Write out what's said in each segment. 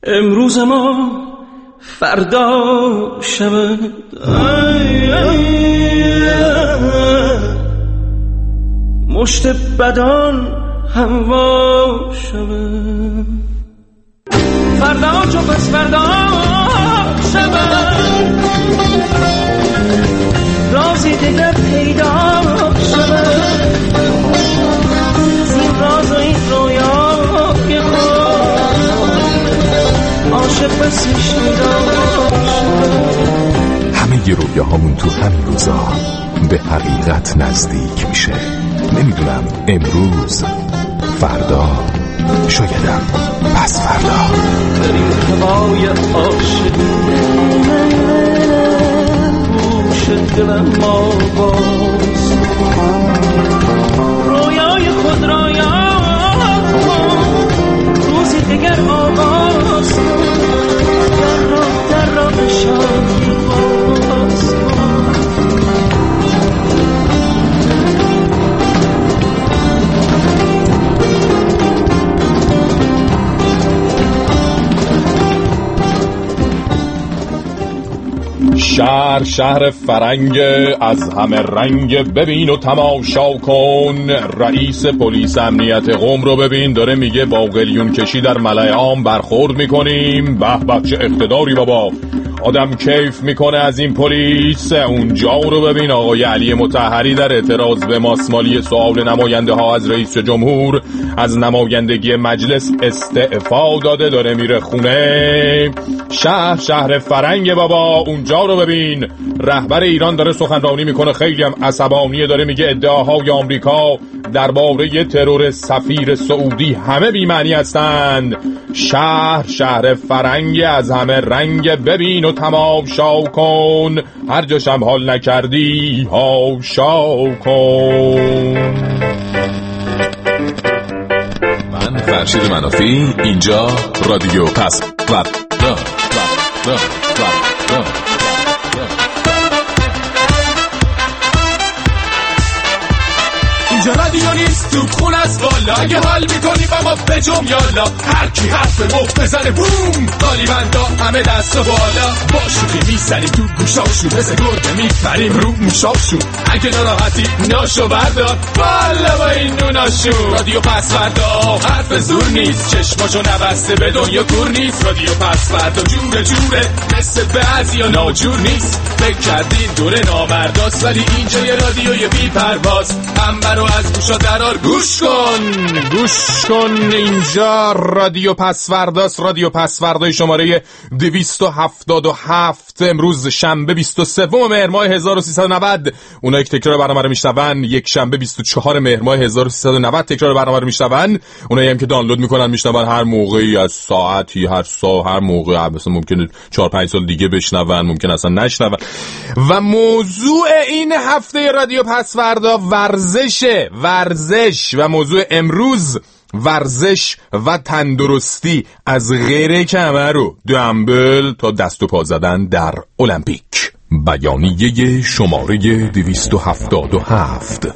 امروز ما فردا شود. مشت بدان هموا شود. فردا چو پس فردا شود. رازی دیگر پیدا شود. این راز و این رویای خود عاشق بسی شدا شود. همه ی رویاهامون تو همین روزا به حقیقت نزدیک میشه. نمیدونم امروز، فردا، شایدم پس فردا. در این هوای عاشقی گوش دلم آواز رویای خود را یاد کن. روزی دیگر آغاز کن. در راه شادی باز کن. شهر فرنگ از همه رنگ، ببین و تماشا کن. رئیس پلیس امنیت قم رو ببین داره میگه با قلیون کشی در ملأ عام برخورد میکنیم. به به چه اقتداری بابا، آدم کیف میکنه از این پلیس. اونجا رو ببین آقای علی مطهری در اعتراض به ماسمالی سؤال نماینده ها از رئیس جمهور از نمایندگی مجلس استعفا داده، داره میره خونه. شهر فرنگ بابا، اونجا رو ببین رهبر ایران داره سخنرانی میکنه، خیلی هم عصبانیه، داره میگه ادعاهای آمریکا درباره ترور سفیر سعودی همه بی‌معنی هستند. شهر فرنگ از همه رنگ، ببین و تماشا کن. هر جاشم حال نکردی هاشا کن. من فرشید منافی، اینجا رادیو پس فردا. اینجا رادیو نیست تو خون از بالا. اگه حال میکنی با ما بجم یالا. هر کی حرف مفت بزنه بوم، قالیبندا همه دست و بالا. با شوخی میسری تو گوشاشون، مثل گرده میپریم رو موشاشون. اگه ناراحتی ناشو بردار بالا با این نوناشون. رادیو پس فردا حرف زور نیست، چشماشو نبسته به دنیا کور نیست. رادیو پس فردا جوره مثل بعضیا ناجور نیست. فکر کردین دوره نامرداست، ولی اینجا یه رادیوی بی پرواز. انبرو از گوشا درار گوش کن. اینجا رادیو پس فرداست. رادیو پس فردای شماره 277. امروز شنبه 23 مهر ماه 1390. اونایی که تکرار برنامه رو میشنون یک شنبه 24 مهر ماه 1390 تکرار برنامه رو میشنون. اونایی هم که دانلود میکنن میشنون هر موقعی از ساعتی، هر موقع، مثلا ممکنه 4-5 سال دیگه بشنون، ممکن اصلا نشنون. و موضوع این هفته رادیو پس فردا ورزش و موضوع امروز ورزش و تندرستی، از غیر کمر و دمبل تا دست و پا زدن در المپیک. بیانیه شماره 277.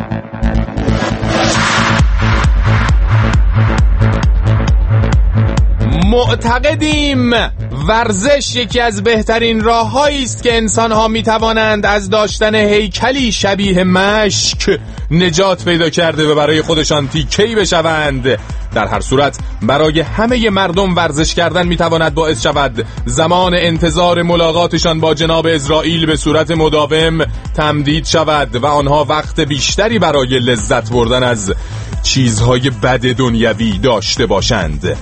معتقدیم ورزش یکی از بهترین راه‌هایی است که انسان‌ها می‌توانند از داشتن هیکلی شبیه مشک نجات پیدا کرده و برای خودشان تیکه‌ای بشوند. در هر صورت برای همه مردم ورزش کردن می‌تواند باعث شود زمان انتظار ملاقاتشان با جناب اسرائیل به صورت مداوم تمدید شود و آنها وقت بیشتری برای لذت بردن از چیزهای بد دنیوی داشته باشند.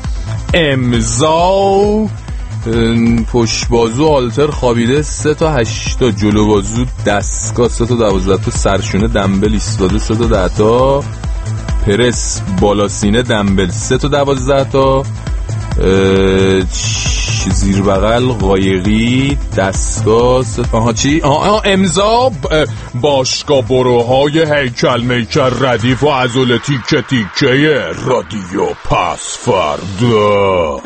امضا پشت بازو آلتر خوابیده 3 تا 8 تا، جلو بازو دستگاه 3 تا 12 تا، سرشونه دمبل ایستاده 3 تا 10 تا، پرس بالا سینه دمبل 3 تا 12 تا، زیر بغل قایقی دستگاه 3 تا. چی؟ امضا باشگاه بروهای هیکل میکر ردیف و عضله تیکه تیکه رادیو پس فردا.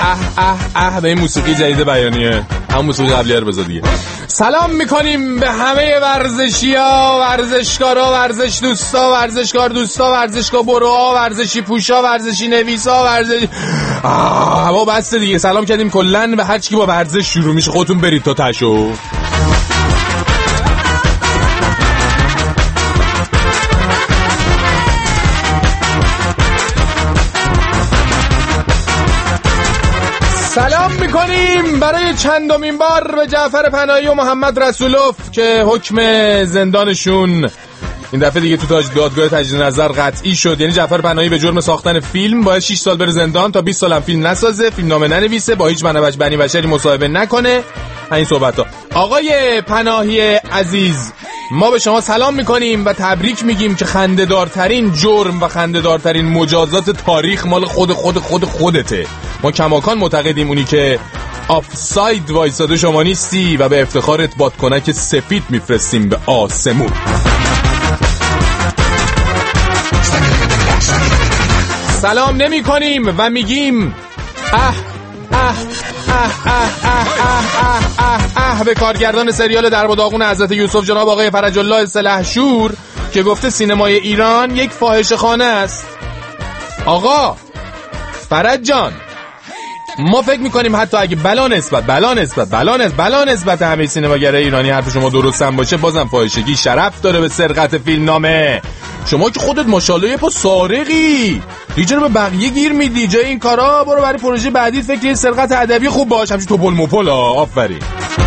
به این موسیقی جدید بیانیه، هم موسیقی قبلیه رو بذار دیگه. سلام میکنیم به همه ورزشی‌ها، ورزشکارا، ورزش دوستا، ورزشکار دوستا، ورزشکار بروها، ورزشی پوشا، ورزشی نویسا، هوا بسته دیگه. سلام کردیم کلن به هر چی با ورزش شروع میشه. خودتون برید تا تشو. سلام میکنیم برای چندمین بار به جعفر پناهی و محمد رسولوف که حکم زندانشون این دفعه دیگه تو دادگاه تجدید نظر قطعی شد. یعنی جعفر پناهی به جرم ساختن فیلم باید 6 سال بره زندان تا 20 سالم فیلم نسازه، فیلمنامه ننویسه، با هیچ بنی بشری مصاحبه نکنه. این صحبت‌ها. آقای پناهی عزیز، ما به شما سلام میکنیم و تبریک میگیم که خنده‌دارترین جرم و خنده‌دارترین مجازات تاریخ مال خودته. ما کماکان معتقدیم اونی که آفساید وایساده شما نیستی و به افتخارت بادکنک سفید میفرستیم به آسمون. سلام نمی کنیم و میگیم به کارگردان سریال درب و داغون حضرت یوسف جناب آقای فرج الله سلحشور که گفته سینمای ایران یک فاحشه‌خانه است. آقا فرج جان، ما فکر میکنیم حتی اگه بلا نسبت همه سینماگرای ایرانی حرف شما درست هم باشه، بازم فاحشگی شرف داره به سرقت فیلمنامه. شما که خودت ماشاءالله یه پا سارقی دیگه رو به بقیه گیر میدی. جای این کارا برو برای پروژه بعدی فکر سرقت ادبی خوب باش، همچین توپل مپل. آفرین.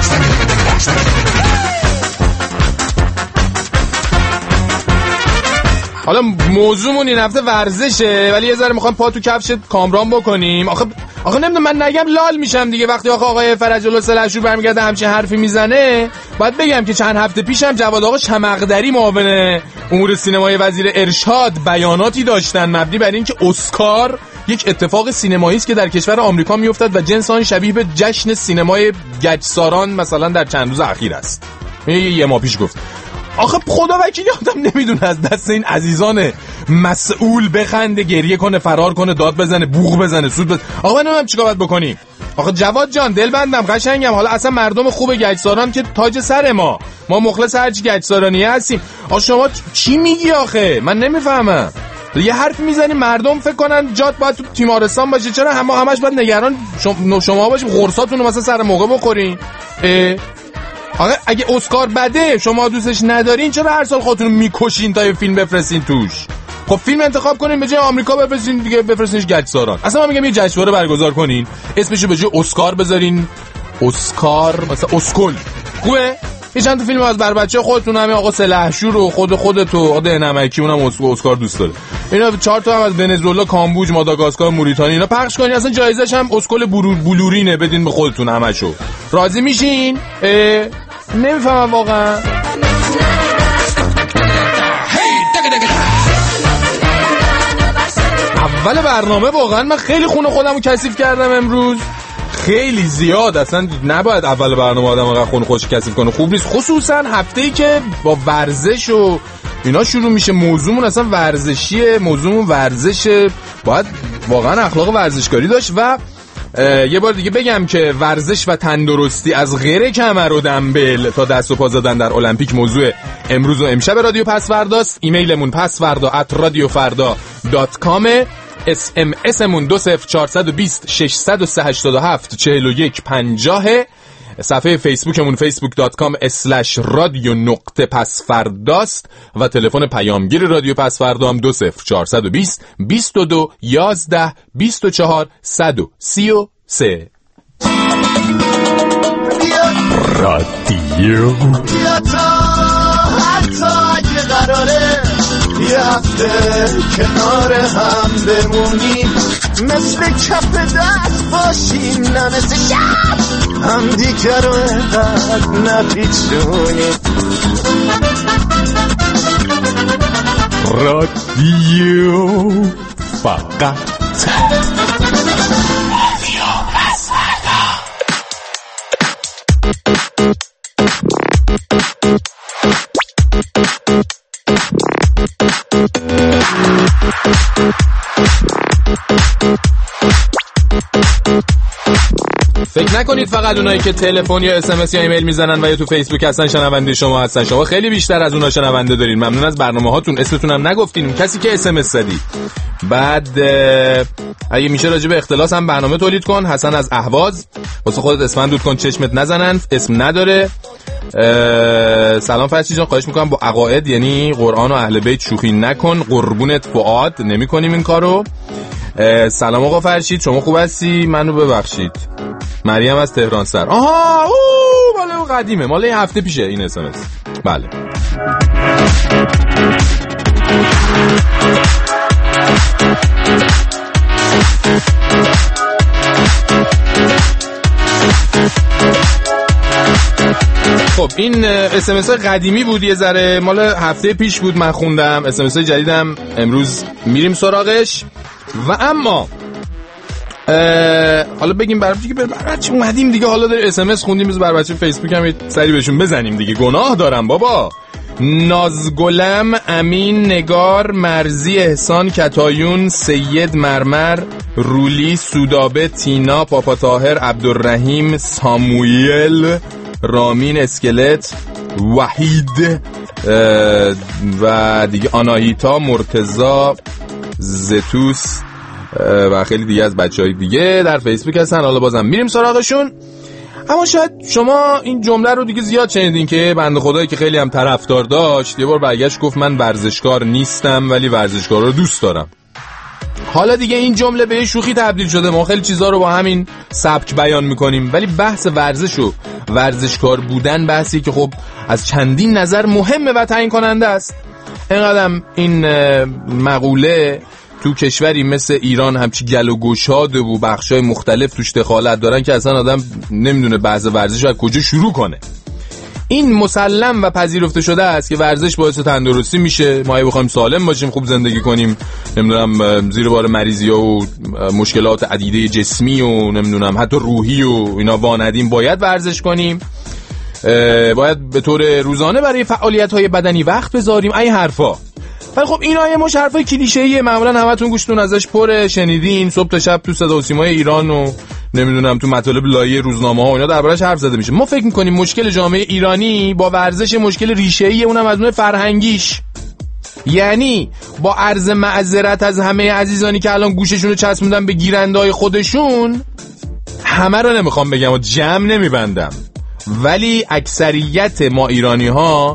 حالا موضوعمون این هفته ورزشه، ولی یه ذره میخوام پا تو کفشت کامران بکنیم. آخه نمیدونم، من نگم لال میشم دیگه. وقتی آقای فرج الله سلحشور برمیگرده همچین حرفی میزنه، باید بگم که چند هفته پیشم جواد آقا شمقدری معاون امور سینمای وزیر ارشاد بیاناتی داشتن مبنی بر این که اسکار یک اتفاق سینمایی است که در کشور آمریکا میافتد و جنس آن شبیه به جشن سینمای گچساران مثلا در چند روز اخیر است. یه ماه پیش گفت. آخه خدا وکیلی آدم نمیدونه از دست این عزیزان مسئول بخنده، گریه کنه، فرار کنه، داد بزنه، بوق بزنه، سود بزنه. آقا من نمیدونم چیکار باید بکنیم. آخه جواد جان دلبندم، قشنگم، حالا اصلا مردم خوب گچساران که تاج سر ما مخلص هرچی گچسارانی هستیم. آخه شما چی میگی آخه؟ من نمیفهمم. یه حرف میزنی مردم فکر کنن جات باید تو تیمارستان باشه. چرا همش باید نگران شما باشیم قرصاتون رو مثلا سر موقع بخورین؟ آقا اگه اسکار بده شما دوستش ندارین، چرا هر سال خودتون رو میکشین تا یه فیلم بفرستین توش؟ خب فیلم انتخاب کنین به جای آمریکا بفرستین دیگه، بفرستینش گچساران. اصلا من میگم یه جشنواره برگزار کنین، اسمشو به جای اسکار بذارین اسکار، مثلا اسکل. خوبه؟ یه چند تا فیلم از بر بچه خودتون، همین آقا سلحشور و خودت و آقا نمکی، اونم اسکار دوست داره. اینا 4 تا هم از ونزوئلا، کامبوج، ماداگاسکار، موریتانی اینا پخش کنین. اصلا جایزش هم اسکل بلورینه، بدین به خودتون همشو. راضی میشین؟ نمیفهمم واقعا. اول برنامه واقعا من خیلی خونه خودمو کثیف کردم امروز، خیلی زیاد. اصلا نباید اول برنامه آدم واقعا خونه خودش کثیف کنه، خوب نیست. خصوصا هفته‌ای که با ورزش و اینا شروع میشه. موضوعمون اصلا ورزشیه، موضوعمون ورزشه، باید واقعا اخلاق ورزشکاری داشت. و یه بار دیگه بگم که ورزش و تندرستی از غیر کمر و دنبل تا دست و پا زدن در المپیک موضوع امروز و امشب رادیو پسورداست. ایمیلمون pasvarda@radiofarda.com، SMSمون 20420 637 4150، صفحه فیسبوکمون facebook.com/radio_pasfardaست و تلفن پیامگیر رادیو پسوردا هم 20420 22 11 24 133. رادیو حتی اگه قراره یه هفته کنار هم بمونیم، مثل کف دست باشیم، نه مثل شب هم دیگر رو اینقدر نپیچونیم. رادیو فقط رادیو پسوردا. فکر نکنید فقط اونایی که تلفن یا SMS یا ایمیل میزنن و یا تو فیسبوک هستن شنونده شما هستن. شما خیلی بیشتر از اونها شنونده دارین. ممنون از برنامه‌هاتون. اسمتون هم نگفتین، کسی که SMS زدی. بعد اگه میشه راجع به اختلاس هم برنامه تولید کن. حسن از اهواز، واسه خودت اسم دود کن، چشمت نزنن، اسم نداره. سلام فرشی جان، خواهش میکنم با عقاید یعنی قرآن و اهل بیت شوخی نکن، قربونت فؤاد، نمی‌کنیم این کارو. سلام آقا فرشید، شما خوب هستی؟ منو ببخشید. مریم از تهران سر. آها مال قدیمه، مال یه هفته پیشه این SMS. بله. خب این SMS قدیمی بود، یه ذره مال هفته پیش بود من خوندم. SMS جدیدم امروز میریم سراغش. و اما حالا بگیم برای بچه اومدیم دیگه، حالا داره SMS خوندیم، بذار برای بچه فیسبوک هم سری بهشون بزنیم دیگه، گناه دارم بابا. نازگلم، امین، نگار، مرزی، احسان، کتایون، سید، مرمر، رولی، سودابه، تینا، پاپا طاهر، عبدالرحیم، ساموئیل، رامین، اسکلت، وحید و دیگه آناهیتا، مرتضی، زتوس و خیلی دیگه از بچهای دیگه در فیسبوک هستن. حالا بازم میریم سراغشون. اما شاید شما این جمله رو دیگه زیاد شنیدین که بنده خدایی که خیلی هم طرفدار داشت یه بار برگشت گفت من ورزشکار نیستم ولی ورزشکار رو دوست دارم. حالا دیگه این جمله به شوخی تبدیل شده، ما خیلی چیزا رو با همین سبک بیان میکنیم، ولی بحث ورزش و ورزشکار بودن بحثی که خب از چندین نظر مهمه و تعیین کننده است. اینقدر این مقوله تو کشوری مثل ایران همچی گل و گشاده و بخشای مختلف توش دخالت دارن که اصلا آدم نمیدونه بحث ورزش رو از کجا شروع کنه. این مسلم و پذیرفته شده است که ورزش باعث تندرستی میشه، ما بخوایم سالم باشیم، خوب زندگی کنیم، نمیدونم زیر بار مریضی‌ها و مشکلات عدیده جسمی و نمیدونم حتی روحی و اینا واندیم، باید ورزش کنیم، باید به طور روزانه برای فعالیت‌های بدنی وقت بذاریم، این حرفا. ولی خب اینا یه مش حرفای کلیشه‌ایه، معمولا همتون گوشتون ازش پره، شنیدین صبح تا شب تو صدا و سیمای ایران و نمیدونم تو مطالب لایه روزنامه‌ها و اینا دربارش حرف زده میشه. ما فکر می‌کنیم مشکل جامعه ایرانی با ورزش مشکل ریشه‌ایه، اونم از نوع فرهنگیش. یعنی با عرض معذرت از همه عزیزانی که الان گوششون رو چسبوندن به گیرنده‌های خودشون، همه رو نمیخوام بگم و جمع نمیبندم، ولی اکثریت ما ایرانی‌ها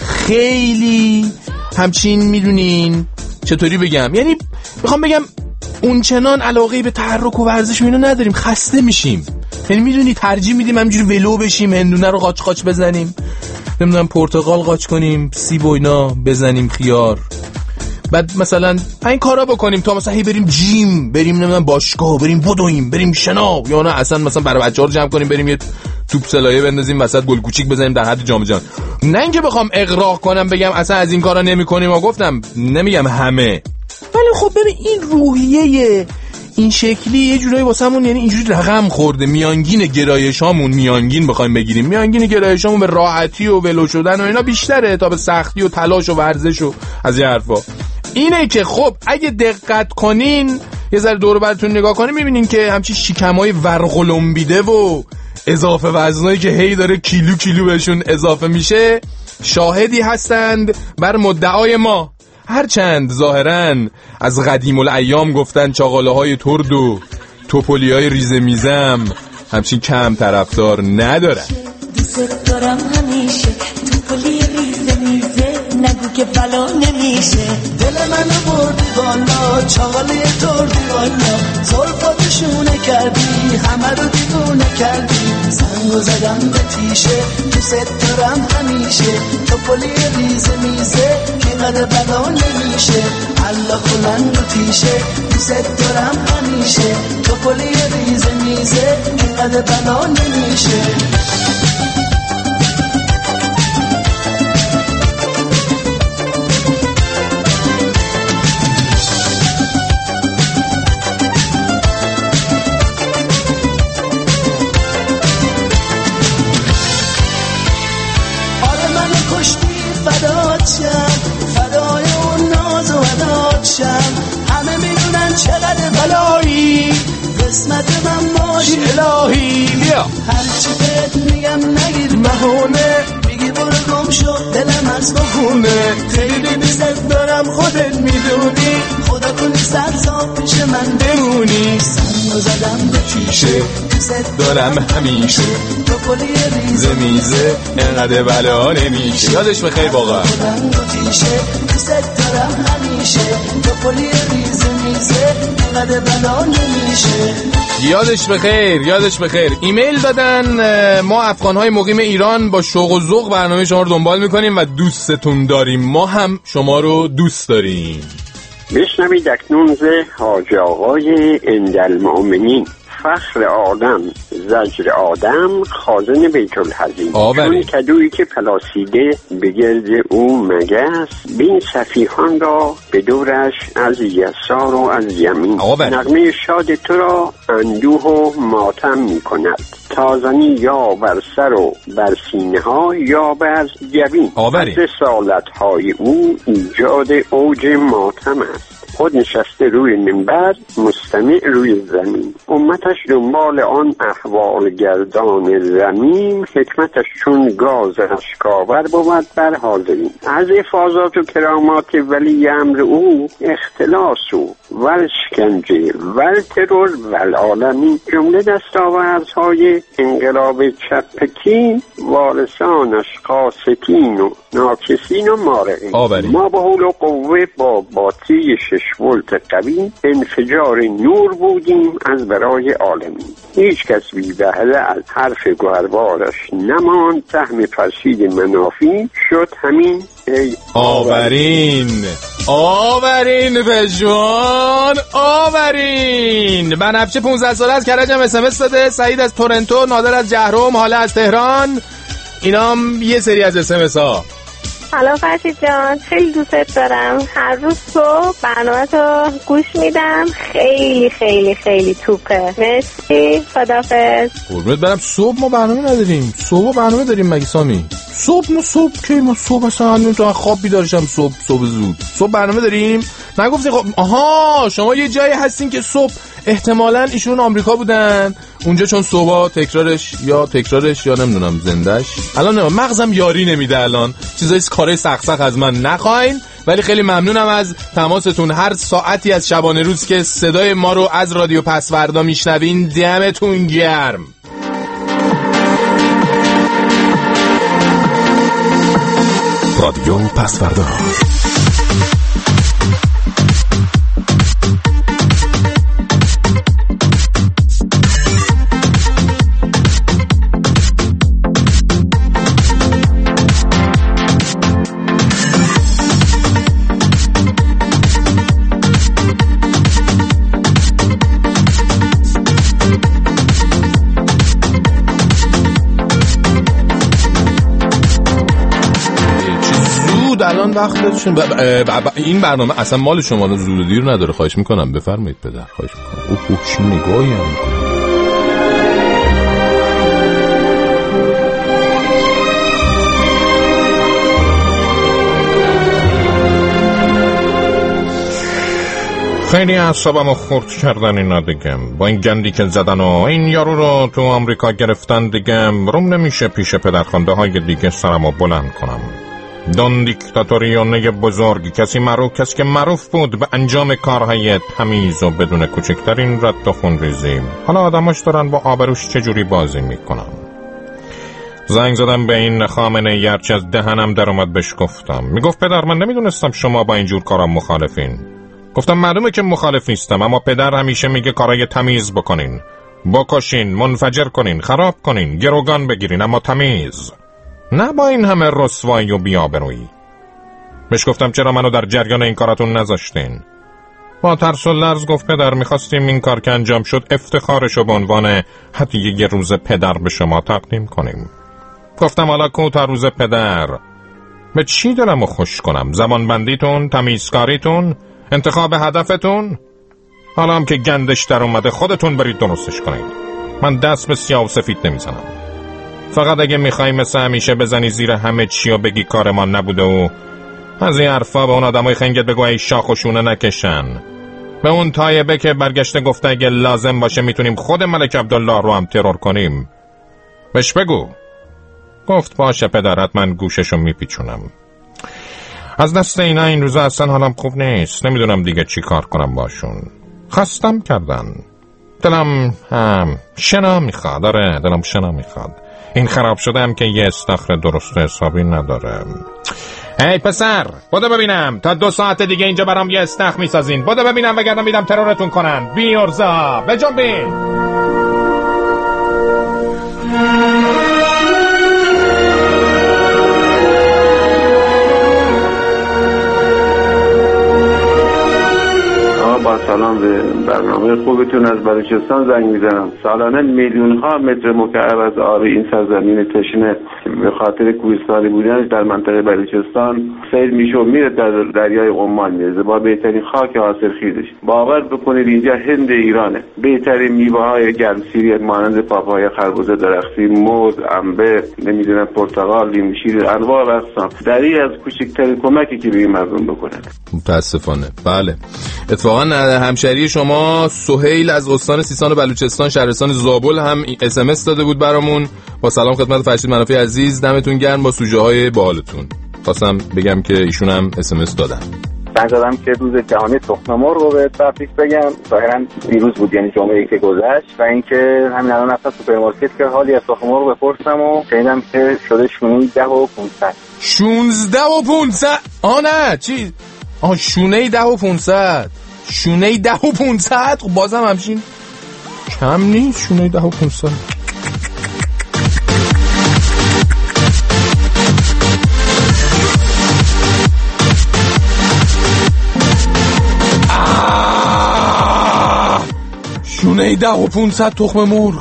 خیلی همچین میدونین چطوری بگم، یعنی میخوام بگم اون چنان علاقه به تحرک و ورزش و اینو نداریم، خسته میشیم. یعنی میدونی ترجیح میدیم همینجوری ولو بشیم، هندونه رو قاچ قاچ بزنیم، نمیدونم پرتقال قاچ کنیم، سیب و اینا بزنیم، خیار، بعد مثلا این کارا بکنیم تا مثلا هی بریم جیم، بریم نمیدونم باشگاه، بریم بدویم، بریم شنا، یا نه اصلا مثلا برای بچه‌ها رو جمع کنیم بریم یه توپ سلایه بندازیم وسط گل کوچیک بزنیم در حد جام جهانی. نه اینکه بخوام اغراق کنم بگم اصلا از این کارا نمی‌کنیم، ما گفتم نمیگم همه، ولی خب ببین این روحیه این شکلی یه جورایی واسمون یعنی اینجوری رقم خورده. میانگین گرایشامون، میانگین بخوایم بگیریم، میانگین گرایشامون به راحتی و ولو شدن و اینا بیشتره تا به سختی و تلاش و ورزش و از این حرفا. اینه که خب اگه دقت کنین یه ذره دور و برتون نگاه کنین میبینین که همچین شکمای ورقلمبیده و اضافه وزنایی که هی داره کیلو کیلو بهشون اضافه میشه شاهدی هستند بر مدعای ما، هرچند ظاهراً از قدیم الایام گفتن چاقاله های ترد و توپولی های ریزه میزم همچین کم طرفدار ندارن. دوست دارم همیشه توپولی ریزه میزه، نگو که بلا نمیشه. دل منو بردی بالا، چاقاله تردی بالا، زلفاتشونه کردی، همه رو دیوونه کردی، سنگو زدم به تیشه. دوست دارم همیشه توپولی ریزه میزه، که قد بلا نمیشه. الله کلنگ و تیشه. دوست دارم همیشه توپولی ریزه میزه، که قد بلا نمیشه. فدای اون ناز و وداد شم، همه میدونن چقدر بلایی قسمت من باشی الهی. بیا هرچی بهت میگم نگیر بهونه، میگی برو گم شد دلم از بخونه. خیلی دوست دارم خودت میدونی، خدا کنی سرزا پیش من بمونی. سنو زدم به کیشه دوست دارم همیشه، تو کلی ریزه میزه انقدر بلا نمیشه. یادش بخیر واقعا. خودم دو تیشه دوست دارم همیشه، تو کلی ریزه میزه انقدر بلا نمیشه. یادش بخیر، یادش بخیر. ایمیل دادن ما افغان‌های مقیم ایران با شوق و ذوق برنامه شما رو دنبال میکنیم و دوستتون داریم. ما هم شما رو دوست داریم. بشنوید اکنون ز حاج آقای اندالمؤمنین: فخر آدم زجر آدم خازن بیت الحزین. چون کدویی که پلاسیده به گرد او مگس، بین صفیحان را به دورش از یسار و از یمین. نغمه شاد تو را اندوه و ماتم می کند، تازنی یا بر سر و بر سینه ها یا بر جبین. رسالت های او ایجاد اوج ماتم است. خود نشسته روی منبر، مستمع روی زمین. امتش دنبال آن احوال گردان رمیم، حکمتش چون گاز اشکاور بود بر حاضرین. از افاضات و کرامات ولی امر او، اختلاس و شکنجه و ترور و العالمین. جمله دستاوردهای انقلاب چپکی، وارثانش قاستین و ناکسین و مارقین. ما با حول و قوه با باطری 6 ولت قوی انفجار نور بودیم از برای عالمین. هیچ کس بی بهره از حرف گوهربارش نماند، سهم فرشید منافی شد همین ای آورین. آورین پژوان، آورین. بنفشه 15 ساله از کرجم اسمس داده، سعید از تورنتو، نادر از جهرم، حاله از تهران. اینام یه سری از اسمس ها. سلام فرشید جان، خیلی دوست دارم. هر روز صبح برنامه تو گوش میدم، خیلی خیلی خیلی توپه. مرسی، خداحافظ. قربونت برم. صبح ما برنامه نداریم. صبح برنامه داریم مگه سامی؟ صبح که ما صبح اصلا تو خواب بیدارشم. صبح زود صبح برنامه داریم. نگفتی خب آها شما یه جایی هستین که صبح احتمالاً ایشون آمریکا بودن اونجا، چون صبح تکرارش یا نمیدونم زندش. الان مغزم یاری نمیده الان. چیزای کارای سخت از من نخواین، ولی خیلی ممنونم از تماستون. هر ساعتی از شبانه روز که صدای ما رو از رادیو پسوردا میشنوین، دمتون گرم. رادیو پسوردا. الان وقتشون این برنامه اصلا مال شما رو زود و دیر نداره. خواهش میکنم بفرمایید پدر، خواهش میکنم. اوه چی نگاهی هم میکنم. خیلی اعصابمو خورد کردن اینا دیگم. با این گندی که زدن و این یارو رو تو آمریکا گرفتن دیگم، روم نمیشه پیش پدرخوانده های دیگه سرمو بلند کنم. دون دیکتاتوریونه بزرگ، کسی که معروف بود به انجام کارهای تمیز و بدون کوچکترین رد و خونریزی. حالا آدماش دارن با آبروش چجوری بازی میکنن. زنگ زدم به این خامنه ای، هرچی از دهنم در اومد بهش گفتم. میگفت پدر من نمیدونستم شما با اینجور کارا مخالفین. گفتم معلومه که مخالف نیستم، اما پدر همیشه میگه کارای تمیز بکنین، بکشین، منفجر کنین، خراب کنین، گروگان بگیرین، اما تمیز، نه با این همه رسوایی و بی‌آبرویی. بهش گفتم چرا منو در جریان این کاراتون نذاشتین؟ با ترس و لرز گفت پدر میخواستیم این کار که انجام شد افتخارشو به عنوان هدیه یه روز پدر به شما تقدیم کنیم. گفتم حالا کو تا روز پدر؟ به چی دلمو خوش کنم؟ زبان بندیتون، تمیزکاریتون، انتخاب هدفتون؟ حالا هم که گندش در اومده خودتون برید درستش کنید. من دست به سیاه و سفید نمیزنم. فقط اگه میخوای مثل همیشه بزنی زیر همه چی و بگی کار ما نبوده و از این حرفا به اون آدمای خنگت بگو ای شاخ و شونه نکشن. به اون تایبه که برگشته گفته اگه لازم باشه میتونیم خود ملک عبدالله رو هم ترور کنیم. بهش بگو. گفت باشه پدرت، من گوششو میپیچونم. از دست اینا این روزا اصلا حالم خوب نیست، نمیدونم دیگه چی کار کنم باشون. خستم کردن. دلم شنا میخواد. داره دلم شنا میخواد. این خراب شده هم که یه استخر درست حسابی نداره. هی پسر بوده ببینم، تا 2 ساعت دیگه اینجا برام یه استخر میسازین. بوده ببینم وگرنه میدم ترورتون کنن. بی ارزا بجنبین. با سلام به برنامه خوبتون از بلوچستان زنگ میزنم. سالانه میلیون ها متر مکعب از آب این سرزمین تشنه به خاطر کوهستانی بودنش در منطقه بلوچستان سیل میشه و میره در دریای عمان میرسه با بهترین خاک حاصلخیزش. باور بکنید اینجا هند ایرانه. بهترین میوه های گرمسیری مانند پاپایا، خربزه درختی، موز، انبه، نمیدونم پرتقال، لیمو شیر، انواع و اقسام. دری از کوچکترین کمکی که به این مردم بکنن. متاسفانه بله. اتفاقا همشهری شما سهیل از استان سیستان و بلوچستان شهرستان زابل هم SMS داده بود برامون. با سلام خدمت فرشید منافی عزیز، دمتون گرم با سوژه های باحالتون. خواستم بگم که ایشون هم SMS دادن. من دادم که روز جهانی تخم مرغ رو به تبریک بگم. ظاهرا دیروز بود، یعنی جمعه‌ای که گذشت، و اینکه همین الان رفتم سوپرمارکت که حالی از تخم مرغ بپرسم و شنیدم که شده 16,500. 16,500؟ نه چی؟ 16,500. شونه 10,500. خب بازم همچین کم نیست. شونه 10,500. شونه 10,500 تخم مرغ.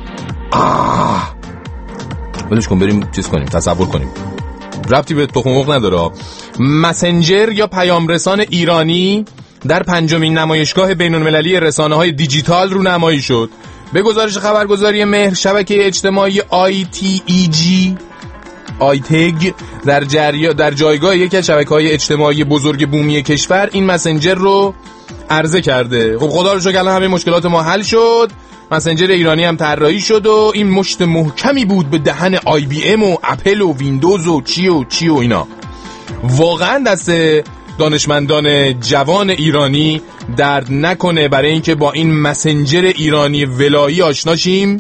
ولش کن بریم چیز کنیم، تصور کنیم. ربطی به تخم مرغ نداره. مسنجر یا پیامرسان ایرانی در 5مین نمایشگاه بین‌المللی رسانه‌های دیجیتال رو نمایی شد. به گزارش خبرگزاری مهر، شبکه اجتماعی آیتگ در جایگاه یکی از شبکه‌های اجتماعی بزرگ بومی کشور این مسنجر رو عرضه کرده. خب خدا رو شکر الان همه مشکلات ما حل شد. مسنجر ایرانی هم طراحی شد و این مشت محکمی بود به دهن IBM و اپل و ویندوز و چی و اینا. واقعا دست دانشمندان جوان ایرانی درد نکنه برای اینکه با این مسنجر ایرانی ولایی آشنا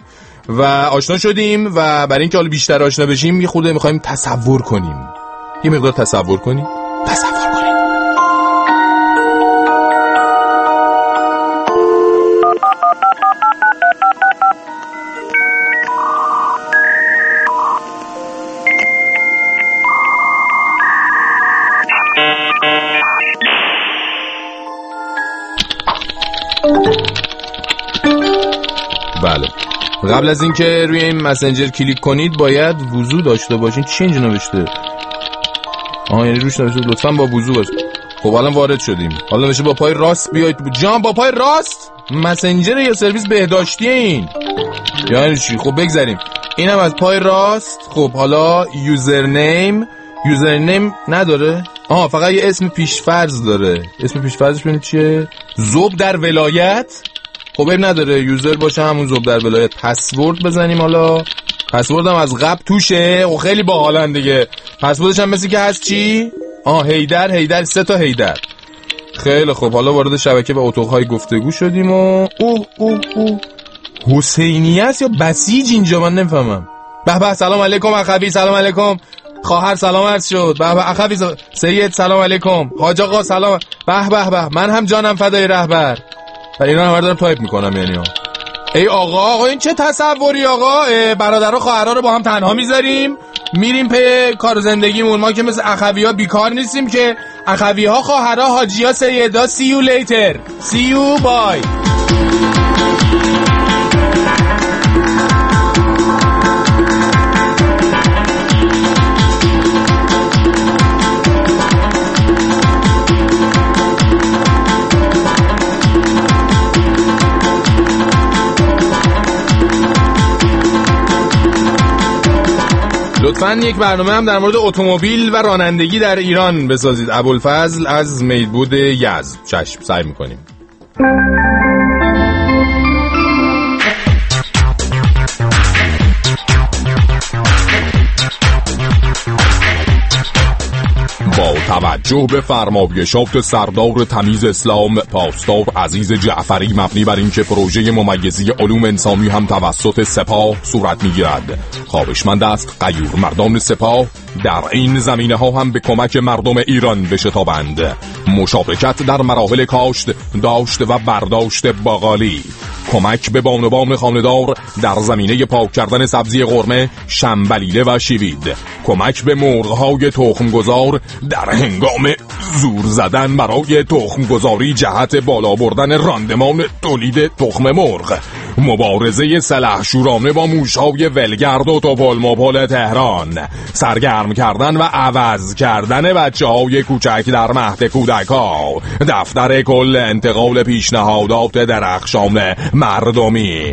شدیم و برای اینکه حالا بیشتر آشنا بشیم یه خورده می‌خوایم تصور کنیم. یه مقدار تصور کنیم. بله. قبل از اینکه روی این مسنجر کلیک کنید باید وضو داشته باشین. چی اینجا نوشته؟ یعنی روش نوشته لطفاً با وضو باش. خب الان وارد شدیم. حالا نوشته با پای راست بیاید. جان با پای راست؟ مسنجر یا سرویس بهداشتی این؟ یعنی چی؟ خب بگذاریم. اینم از پای راست. خب حالا یوزرنیم نداره؟ فقط یه اسم پیشفرض داره. اسم پیشفرضش ببینید چیه؟ زوب در ولایت. خب نداره، یوزر باشه همون زوب در ولایت. پسورد بزنیم. حالا پسورد هم از قبل توشه. خب خیلی باحالن دیگه. پسوردش هم مثل که هست چی؟ هیدر 3 تا هیدر. خیلی خب حالا وارد شبکه و اتاق‌های گفتگو شدیم و حسینی است یا بسیج اینجا من نمیفهمم. به سلام علیکم اخوی. سلام علیکم خواهر. سلام عرض شد. به اخوی سید سلام علیکم. حاج آقا سلام. به من هم جانم فدای رهبر. اینا هم دارم تایپ میکنم یعنی ای آقا این چه تصوری آقا؟ برادرها خواهرها رو با هم تنها میذاریم میریم پی کار زندگیمون. ما که مثل اخوی‌ها بیکار نیستیم که. اخوی‌ها خواهرها حاجی‌ها سیدا see you later see you bye. لطفاً یک برنامه هم در مورد اتومبیل و رانندگی در ایران بسازید. ابوالفضل از میدبود یزد. چشم سعی میکنیم. توجه به فرمایشات سردار تمیز اسلام پاسدار عزیز جعفری مبنی بر اینکه پروژه ممیزی علوم انسانی هم توسط سپاه صورت میگیرد، خواهشمند است غیور مردان سپاه در این زمینه ها هم به کمک مردم ایران بشتابند. مشارکت در مراحل کاشت، داشت و برداشت باقالی، کمک به بانوان خانه‌دار در زمینه پاک کردن سبزی قرمه، شنبلیله و شیوید، کمک به مرغ‌های تخم‌گذار در هنگام زور زدن برای تخم‌گذاری جهت بالا بردن راندمان تولید تخم مرغ، مبارزه سلحشورانه با موش‌های ولگرد و توپلموپل تهران، سرگرم کردن و عوض کردن بچه‌های کوچک در مهد کودک‌ها، دفتر کل انتقال پیشنهادات درخشان مردمی.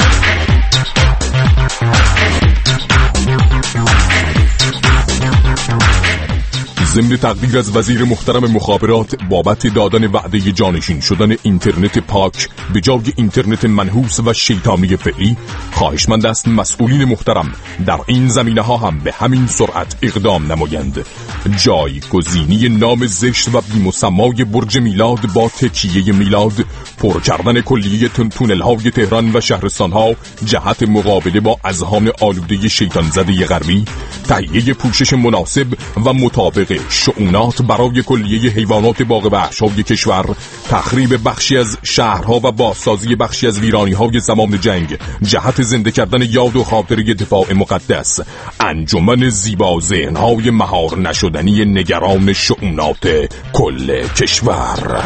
ضمن تقدیر از وزیر محترم مخابرات بابت دادن وعده جانشین شدن اینترنت پاک به جای اینترنت منحوس و شیطانی فعلی، خواهشمند است مسئولین محترم در این زمینه ها هم به همین سرعت اقدام نمایند. جایگزینی نام زشت و بی‌مسمای برج میلاد با تکیه میلاد، پر کردن کلیه تونل های تهران و شهرستان ها جهت مقابله با اذهان آلوده شیطان زده غربی، تهیه پوشش مناسب و مطابق شؤونات برای کلیه حیوانات باغ وحش‌های کشور، تخریب بخشی از شهرها و بازسازی بخشی از ویرانی‌های زمان جنگ جهت زنده کردن یاد و خاطره دفاع مقدس، انجمن زیبا ذهن‌های مهار نشدنی نگران شؤونات کل کشور.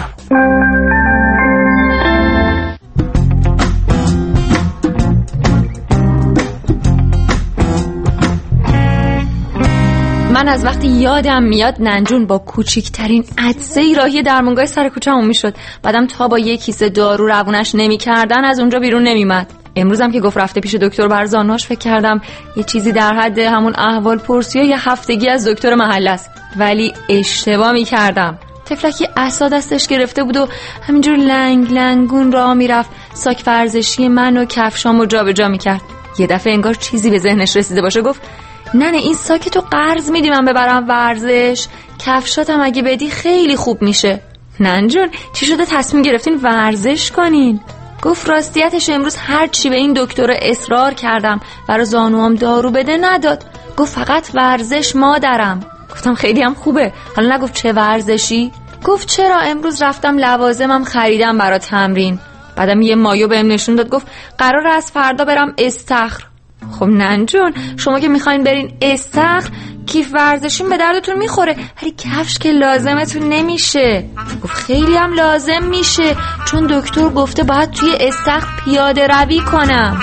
من از وقتی یادم میاد ننجون با کوچیکترین عدسه‌ای راهی درمونگاه سر کوچه‌مون میشد، بعدم تا با یک کیسه دارو روونش نمی‌کردن از اونجا بیرون نمی‌اومد. امروزم که گفت رفته پیش دکتر بر زانوش، فکر کردم یه چیزی در حد همون احوال پرسی و یه هفتگی از دکتر محله است، ولی اشتباه می‌کردم. طفلکی عصا دستش گرفته بود و همینجور لنگ لنگون راه میرفت، ساک ورزشی من و کفشامو جابجا می‌کرد. یه دفعه انگار چیزی به ذهنش رسیده باشه گفت نه این ساک تو قرض میدی من ببرم ورزش، کفشاتم اگه بدی خیلی خوب میشه. ننجون چی شده تصمیم گرفتین ورزش کنین؟ گفت راستیتش امروز هر چی به این دکتر اصرار کردم برای زانوام دارو بده نداد، گفت فقط ورزش مادرم. گفتم خیلی هم خوبه، حالا نگفت چه ورزشی؟ گفت چرا امروز رفتم لوازمم خریدم برای تمرین، بعدم یه مایو بهم نشون داد، گفت قرار از فردا برم استخر. خب ننجون شما که میخواین برین استخر کیف ورزشین به دردتون میخوره، ولی کفش که لازمتون نمیشه. گفت خیلی هم لازم میشه چون دکتر گفته باید توی استخر پیاده روی کنم.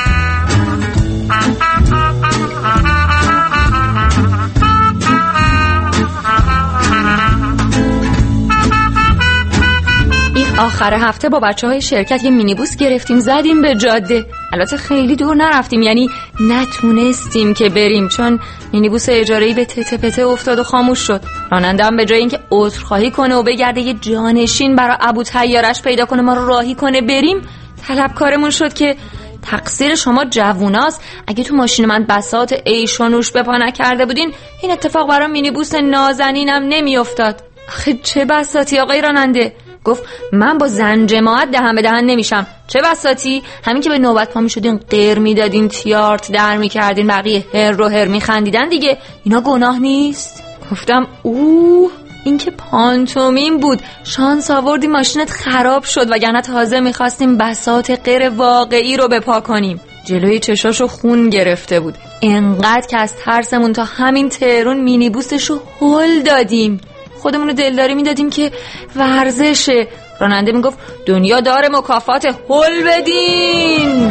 آخر هفته با بچه‌های شرکت یه مینیبوس گرفتیم زدیم به جاده. البته خیلی دور نرفتیم، یعنی نتونستیم که بریم چون مینیبوس اجاره‌ای به تته پته افتاد و خاموش شد. راننده هم به جای اینکه عذرخواهی کنه و بگرده یه جانشین برای ابو طیارش پیدا کنه ما رو راهی کنه بریم، طلبکارمون شد که تقصیر شما جووناست، اگه تو ماشین من بساط عیش و نوش بپا نکرده بودین این اتفاق برای مینیبوس نازنینم نمیافتاد. آخه چه بساطی آقای راننده؟ گفت من با زن جماعت دهن به دهن نمیشم. چه بساطی؟ همین که به نوبت پا میشدین غیر میدادین، تیارت در میکردین، بقیه هر رو هر میخندیدن دیگه، اینا گناه نیست؟ گفتم این که پانتومین بود، شانس آوردی ماشینت خراب شد وگرنه تازه میخواستیم بساط غیر واقعی رو بپا کنیم. جلوی چشاشو خون گرفته بود، انقدر که از ترسمون تا همین تهرون مینیبوسشو هل دادیم، خودمونو دلداری میدادیم که ورزشه. راننده میگفت دنیا داره مکافات، هل بدین.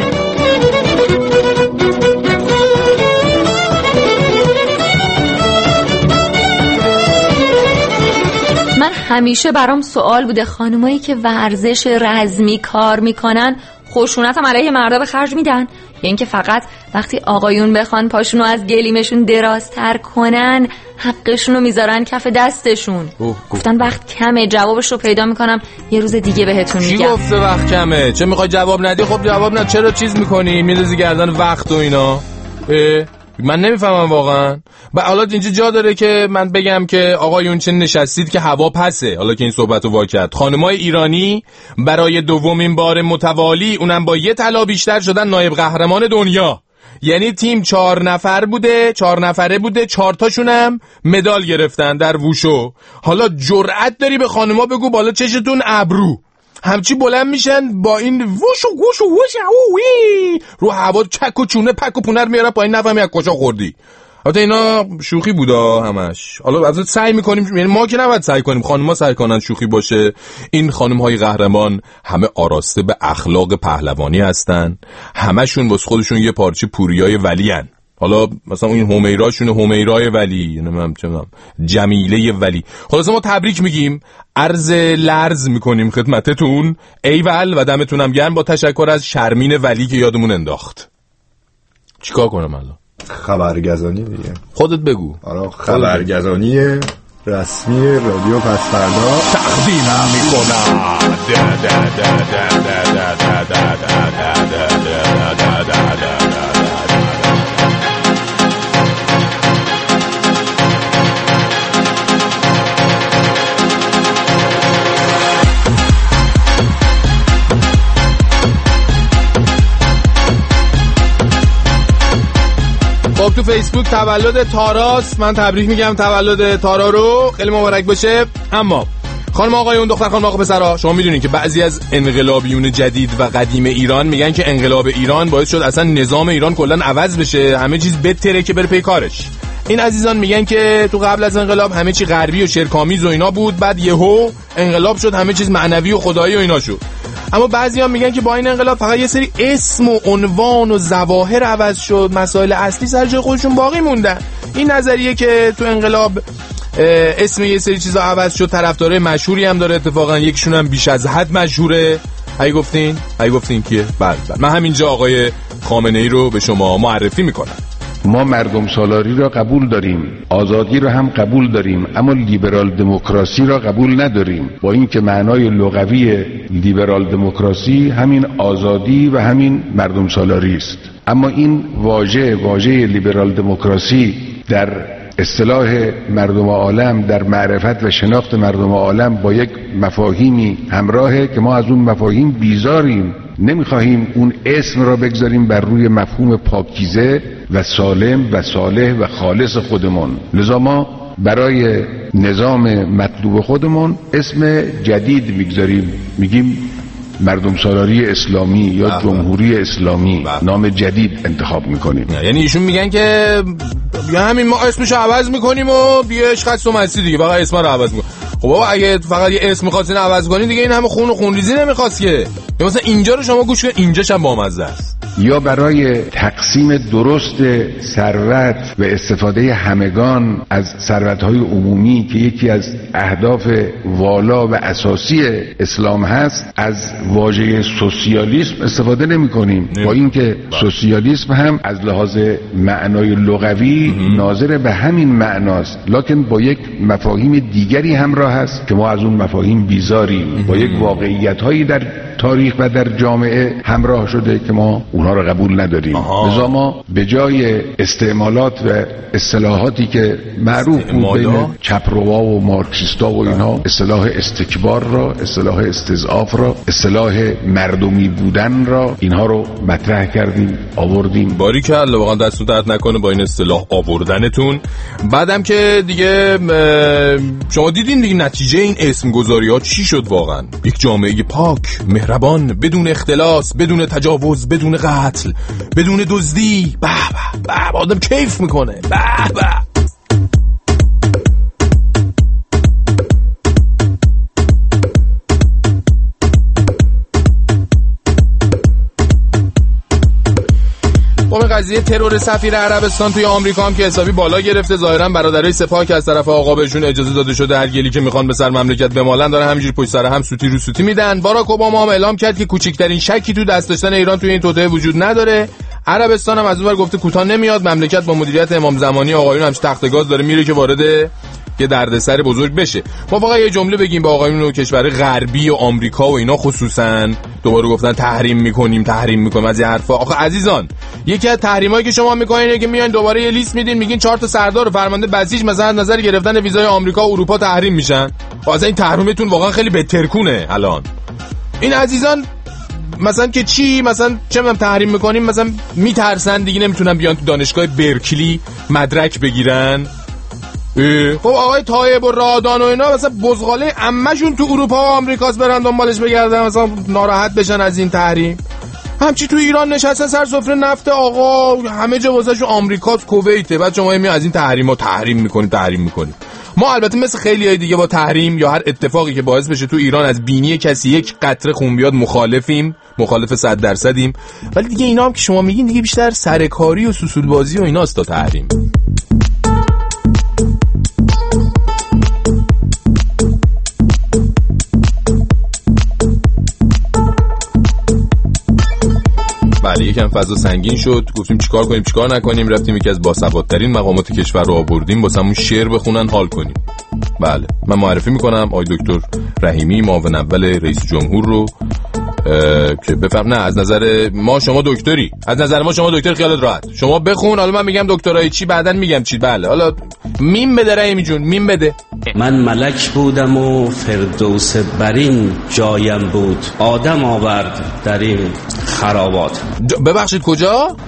من همیشه برام سوال بوده خانمایی که ورزش رزمی کار میکنن خشونت هم علیه مردا به خرج میدن یا اینکه فقط وقتی آقایون بخوان پاشونو از گلیمشون درازتر کنن حقشونو میذارن کف دستشون؟ گفتن وقت کمه، جوابش رو پیدا میکنم یه روز دیگه بهتون میگم. چی گفته وقت کمه؟ چه میخوای جواب ندی؟ خب جواب نه، چرا چیز میکنی؟ میندازی گردن وقت و اینا. من نمیفهمم واقعا. حالا اینجا جا داره که من بگم که آقایون چه نشستید که هوا پسه. حالا که این صحبتو وا کرد، خانمای ایرانی برای دومین بار متوالی اونم با یه طلا بیشتر شدن نایب قهرمان دنیا. یعنی تیم 4 نفره بوده 4 تاشونم مدال گرفتن در ووشو. حالا جرأت داری به خانما بگو بالا چشتون ابرو همچی بلند میشن با این ووشو گوشو ووشوی رو هوا چک و چونه پک و پونر میارن پایین، نفهمی از کجا خوردی. البته اینا شوخی بودا همش. حالا از سعی میکنیم، یعنی ما که نباید سعی کنیم، خانم‌ها سعی کنن شوخی باشه. این خانم‌های قهرمان همه آراسته به اخلاق پهلوانی هستن، همشون واسه خودشون یه پارچه پوریای ولی هن. حالا مثلا این همیراشون همیرای ولی، نمیدونم چه جمیله ولی. خلاص ما تبریک میگیم، عرض لرز میکنیم خدمتتون، ایول و دمتونم گرم، با تشکر از شرمین ولی که یادمون انداخت. چیکار کنم الان؟ خبرگزانی دیگه. خودت بگو. آره خبرگزانی رسمی رادیو پسفردا تقدیم میکنم. خب تو فیسبوک تولد تاراست، من تبریک میگم تولد تارا رو، خیلی مبارک باشه. اما خانم آقایون، دختر خانم آقا پسرا، شما میدونین که بعضی از انقلابیون جدید و قدیم ایران میگن که انقلاب ایران باعث شد اصلا نظام ایران کلا عوض بشه، همه چیز بهتره که بره پی کارش. این عزیزان میگن که تو قبل از انقلاب همه چی غربی و شرک‌آمیز و اینا بود، بعد یهو انقلاب شد همه چیز معنوی و خدایی و اینا شد. اما بعضی‌ها میگن که با این انقلاب فقط یه سری اسم و عنوان و ظواهر عوض شد، مسائل اصلی سر جای خودشون باقی موندن. این نظریه که تو انقلاب اسم یه سری چیزا عوض شد طرفدارای مشهوری هم داره، اتفاقا یکیشون هم بیش از حد مشهوره. هی گفتین کیه؟ بله من همینجا آقای خامنه‌ای رو به شما معرفی میکنم. ما مردم سالاری را قبول داریم، آزادی را هم قبول داریم، اما لیبرال دموکراسی را قبول نداریم. با اینکه معنای لغوی لیبرال دموکراسی همین آزادی و همین مردم سالاری است، اما این واژه لیبرال دموکراسی در اصطلاح مردم عالم، در معرفت و شناخت مردم عالم با یک مفاهیمی همراهه که ما از اون مفاهیم بیزاریم. نمیخواهیم اون اسم را بگذاریم بر روی مفهوم پاکیزه و سالم و صالح و خالص خودمون. لذا ما برای نظام مطلوب خودمون اسم جدید میگذاریم، میگیم مردم سالاری اسلامی یا جمهوری اسلامی، نام جدید انتخاب میکنیم. یعنی ایشون میگن که همین ما اسمشو عوض میکنیم و بیاش خاص و مسی دیگه، فقط اسم رو عوض میکنیم. خب بابا اگه فقط یه اسم می‌خواستین عوض کنین دیگه این همه خون و خونریزی نمیخواست که. یا مثلا اینجا رو شما گوش کن، اینجاش هم بامزه است. یا برای تقسیم درست ثروت و استفاده همگان از ثروت‌های عمومی که یکی از اهداف والا و اساسی اسلام هست، از واژه سوسیالیسم استفاده نمی‌کنیم، با اینکه سوسیالیسم هم از لحاظ معنای لغوی ناظر به همین معناست، لکن با یک مفاهیم دیگری همراه هست که ما از اون مفاهیم بیزاریم، با یک واقعیت‌هایی در تاریخ و در جامعه همراه شده که ما اونها رو قبول نداریم. لذا ما به جای استعمالات و اصطلاحاتی که معروف بود بین چپروا و مارکسیستا و اینها، اصطلاح استکبار را، اصطلاح استضعاف را، اصطلاح مردمی بودن را، اینها رو مطرح کردیم، آوردیم. باریکلا، واقعا دستتون درد نکنه با این اصطلاح آوردنتون. بعدم که دیگه شما دیدین دیگه نتیجه این اسم گذاری ها چی شد واقعا؟ یک جامعه پاک، مهربان، بدون اختلاس، بدون تجاوز، بدون قتل، بدون دزدی. به به آدم کیف میکنه. به به قضیه ترور سفیر عربستان توی آمریکا هم که حسابی بالا گرفته. ظاهرا برادرای سپاه که از طرف آقا بهشون اجازه داده شده هر گلی که میخوان به سر مملکت بمالن دارن همینجوری پشت سر هم سوتی رو سوتی میدن. باراک اوباما هم اعلام کرد که کوچکترین شکی تو دست داشتن ایران توی این توطئه وجود نداره. عربستان هم از اونور گفته کوتاه نمیاد، مملکت با مدیریت امام زمانی آقایون همش تخت گاز داره میره که وارد یه دردسر بزرگ بشه. ما فقط یه جمله بگیم به آقایون و کشور غربی و آمریکا و اینا خصوصا، دوباره گفتن تحریم میکنیم از این حرفا. آخه عزیزان، یکی از تحریمایی که شما میکنین اینه که میان دوباره یه لیست میدین، میگین 4 تا سردار و فرمانده بسیج مثلا از نظر گرفتن ویزای آمریکا و اروپا تحریم میشن. واسه این تحریمتون واقعا خیلی بهترکونه الان. این عزیزان مثلا که چی، مثلا چه میدونم تحریم میکنیم، مثلا میترسن دیگه نمیتونن بیان تو دانشگاه برکلی مدرک بگیرن. خب آقای طایب و رادان و اینا مثلا بزغاله عمه‌شون تو اروپا و آمریکاست، برن دنبالش بگردن مثلا ناراحت بشن از این تحریم. همچی تو ایران نشستن سر سفره نفت آقا، همه جا واسهشون آمریکاست، کویته، بعد شما میاد از این تحریم میکنید. ما البته مثل خیلیای دیگه با تحریم یا هر اتفاقی که باعث بشه تو ایران از بینی کسی یک قطره خون بیاد مخالف 100%، ولی دیگه اینا هم که شما میگین دیگه بیشتر سرکاری و سوسول بازی و ایناست تا تحریم. بله یکم فضا سنگین شد، گفتیم چیکار کنیم چیکار نکنیم، رفتیم یکی از باسوادترین مقامات کشور رو آوردیم واسمون شعر بخونن حال کنیم. بله من معرفی میکنم آقای دکتر رحیمی، معاون اول رئیس جمهور رو که بفهم. نه از نظر ما شما دکتری، خیالت راحت، شما بخون، حالا من میگم دکترای چی بعدن میگم چی. بله حالا میم بده رحیمی جون، میم بده. من ملک بودم و فردوس برین جایم بود، آدم آورد در این خرابات. ببخشید کجا؟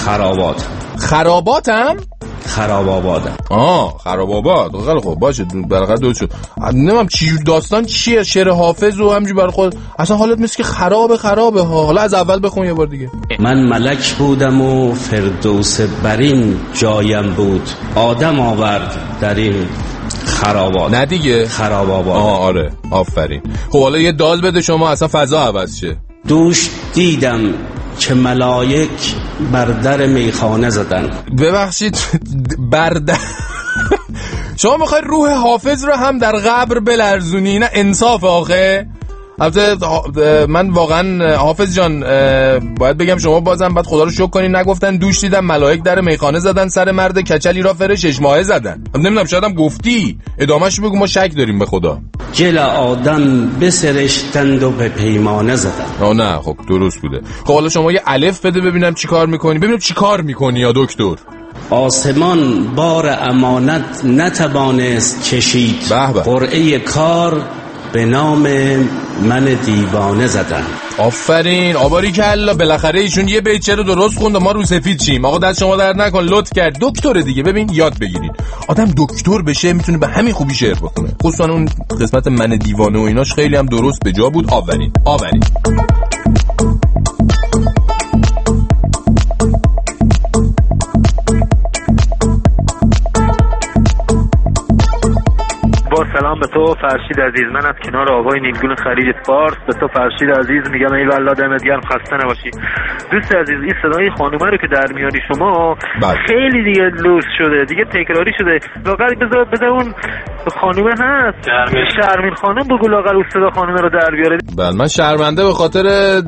خراباتم؟ خراب آباد. خیلی خوب باشه، برقدر درست شد. نمیدونم چی داستان چیه، شعر حافظ و همینجوری برای خود اصلا حالت مثل که خرابه ها. حالا از اول بخون یه بار دیگه. من ملک بودم و فردوس برین جایم بود، آدم آورد در این خرابات. نه دیگه خراب آباد. آره آفرین. خب حالا یه دال بده شما اصلا فضا عوض شه. دوش دیدم که ملائک بر در میخانه زدن. ببخشید بردر شما میخوای روح حافظ رو هم در قبر بلرزونی؟ نه انصاف آخه. البته من واقعا حافظ جان باید بگم شما بازم بعد خدا رو شکر کنین نگفتن دوش دیدم ملائک در میخانه زدن، سر مرد کچلی را فر 6 ماهه زدن. نمیدونم شاید هم گفتی، ادامهش بگو، ما شک داریم به خدا. گل آدم بسرشتند و به پیمانه زدن. نه خب درست بوده. خب حالا شما یه الف بده ببینم چی کار میکنی، ببینم چی کار میکنی یا دکتر. آسمان بار امانت نتوانست کشید، قرعه کار به نام من دیوانه زدن. آفرین آباری کلا، بالاخره ایشون یه بیت رو درست خوند و ما رو سفید چیم. آقا دست شما درد نکن، لطف کرد. دکتره دیگه، ببین یاد بگیرید آدم دکتر بشه میتونه به همین خوبی شعر بخونه، خصوصا اون قسمت من دیوانه و ایناش خیلی هم درست به جا بود. آورین سلام به تو فرشید عزیز، من از کنار آقای نیمگون خلیج فارس به تو فرشید عزیز میگم ای والله دمت گرم، خسته نباشی. دوست عزیز این صدای خانومه رو که در میاری شما خیلی دیگه لوس شده، دیگه تکراری شده. لاغر بذار اون خانومه هست شرمین خانم بگو لاغر اون صدا خانومه رو در بیاره. بله من شرمنده به خاطر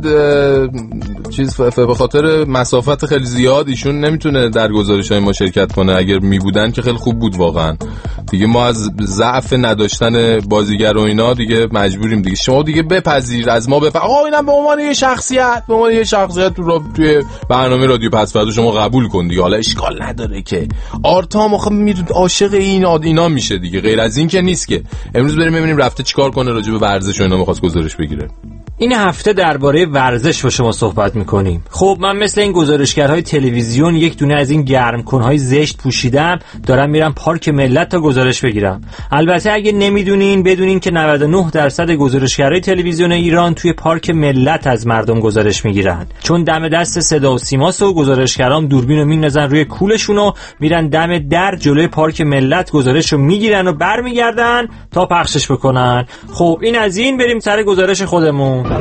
به خاطر مسافت خیلی زیاد ایشون نمیتونه در گزارش‌های ما شرکت کنه. اگر میبودن که خیلی خوب بود واقعا. دیگه ما از ضعف نداشتن بازیگر و اینا دیگه مجبوریم دیگه. شما دیگه بپذیر از ما آقا اینم به عنوان یه شخصیت رو توی برنامه رادیو پس‌فردا شما قبول کن دیگه. حالا اشکال نداره که آرتام آخه میدونید عاشق اینا میشه دیگه، غیر از این که نیست که. امروز بریم ببینیم رفته چیکار کنه راجع به ورزش و اینا می‌خواست گزارش بگیره. این هفته درباره ورزش با شما صحبت میکنیم. خب من مثل این گزارشگرهای تلویزیون یک دونه از این گرمکنهای زشت پوشیدم، دارم میرم پارک ملت تا گزارش بگیرم. البته اگه نمیدونین بدونین که 99% گزارشگرهای تلویزیون ایران توی پارک ملت از مردم گزارش میگیرن، چون دم دست صدا و سیماست و گزارشگرام دوربینو میندازن روی کولشون و میرن دم در جلوی پارک ملت گزارشو میگیرن و برمیگردن تا پخشش بکنن. خب این از این، بریم سر گزارش خودمون.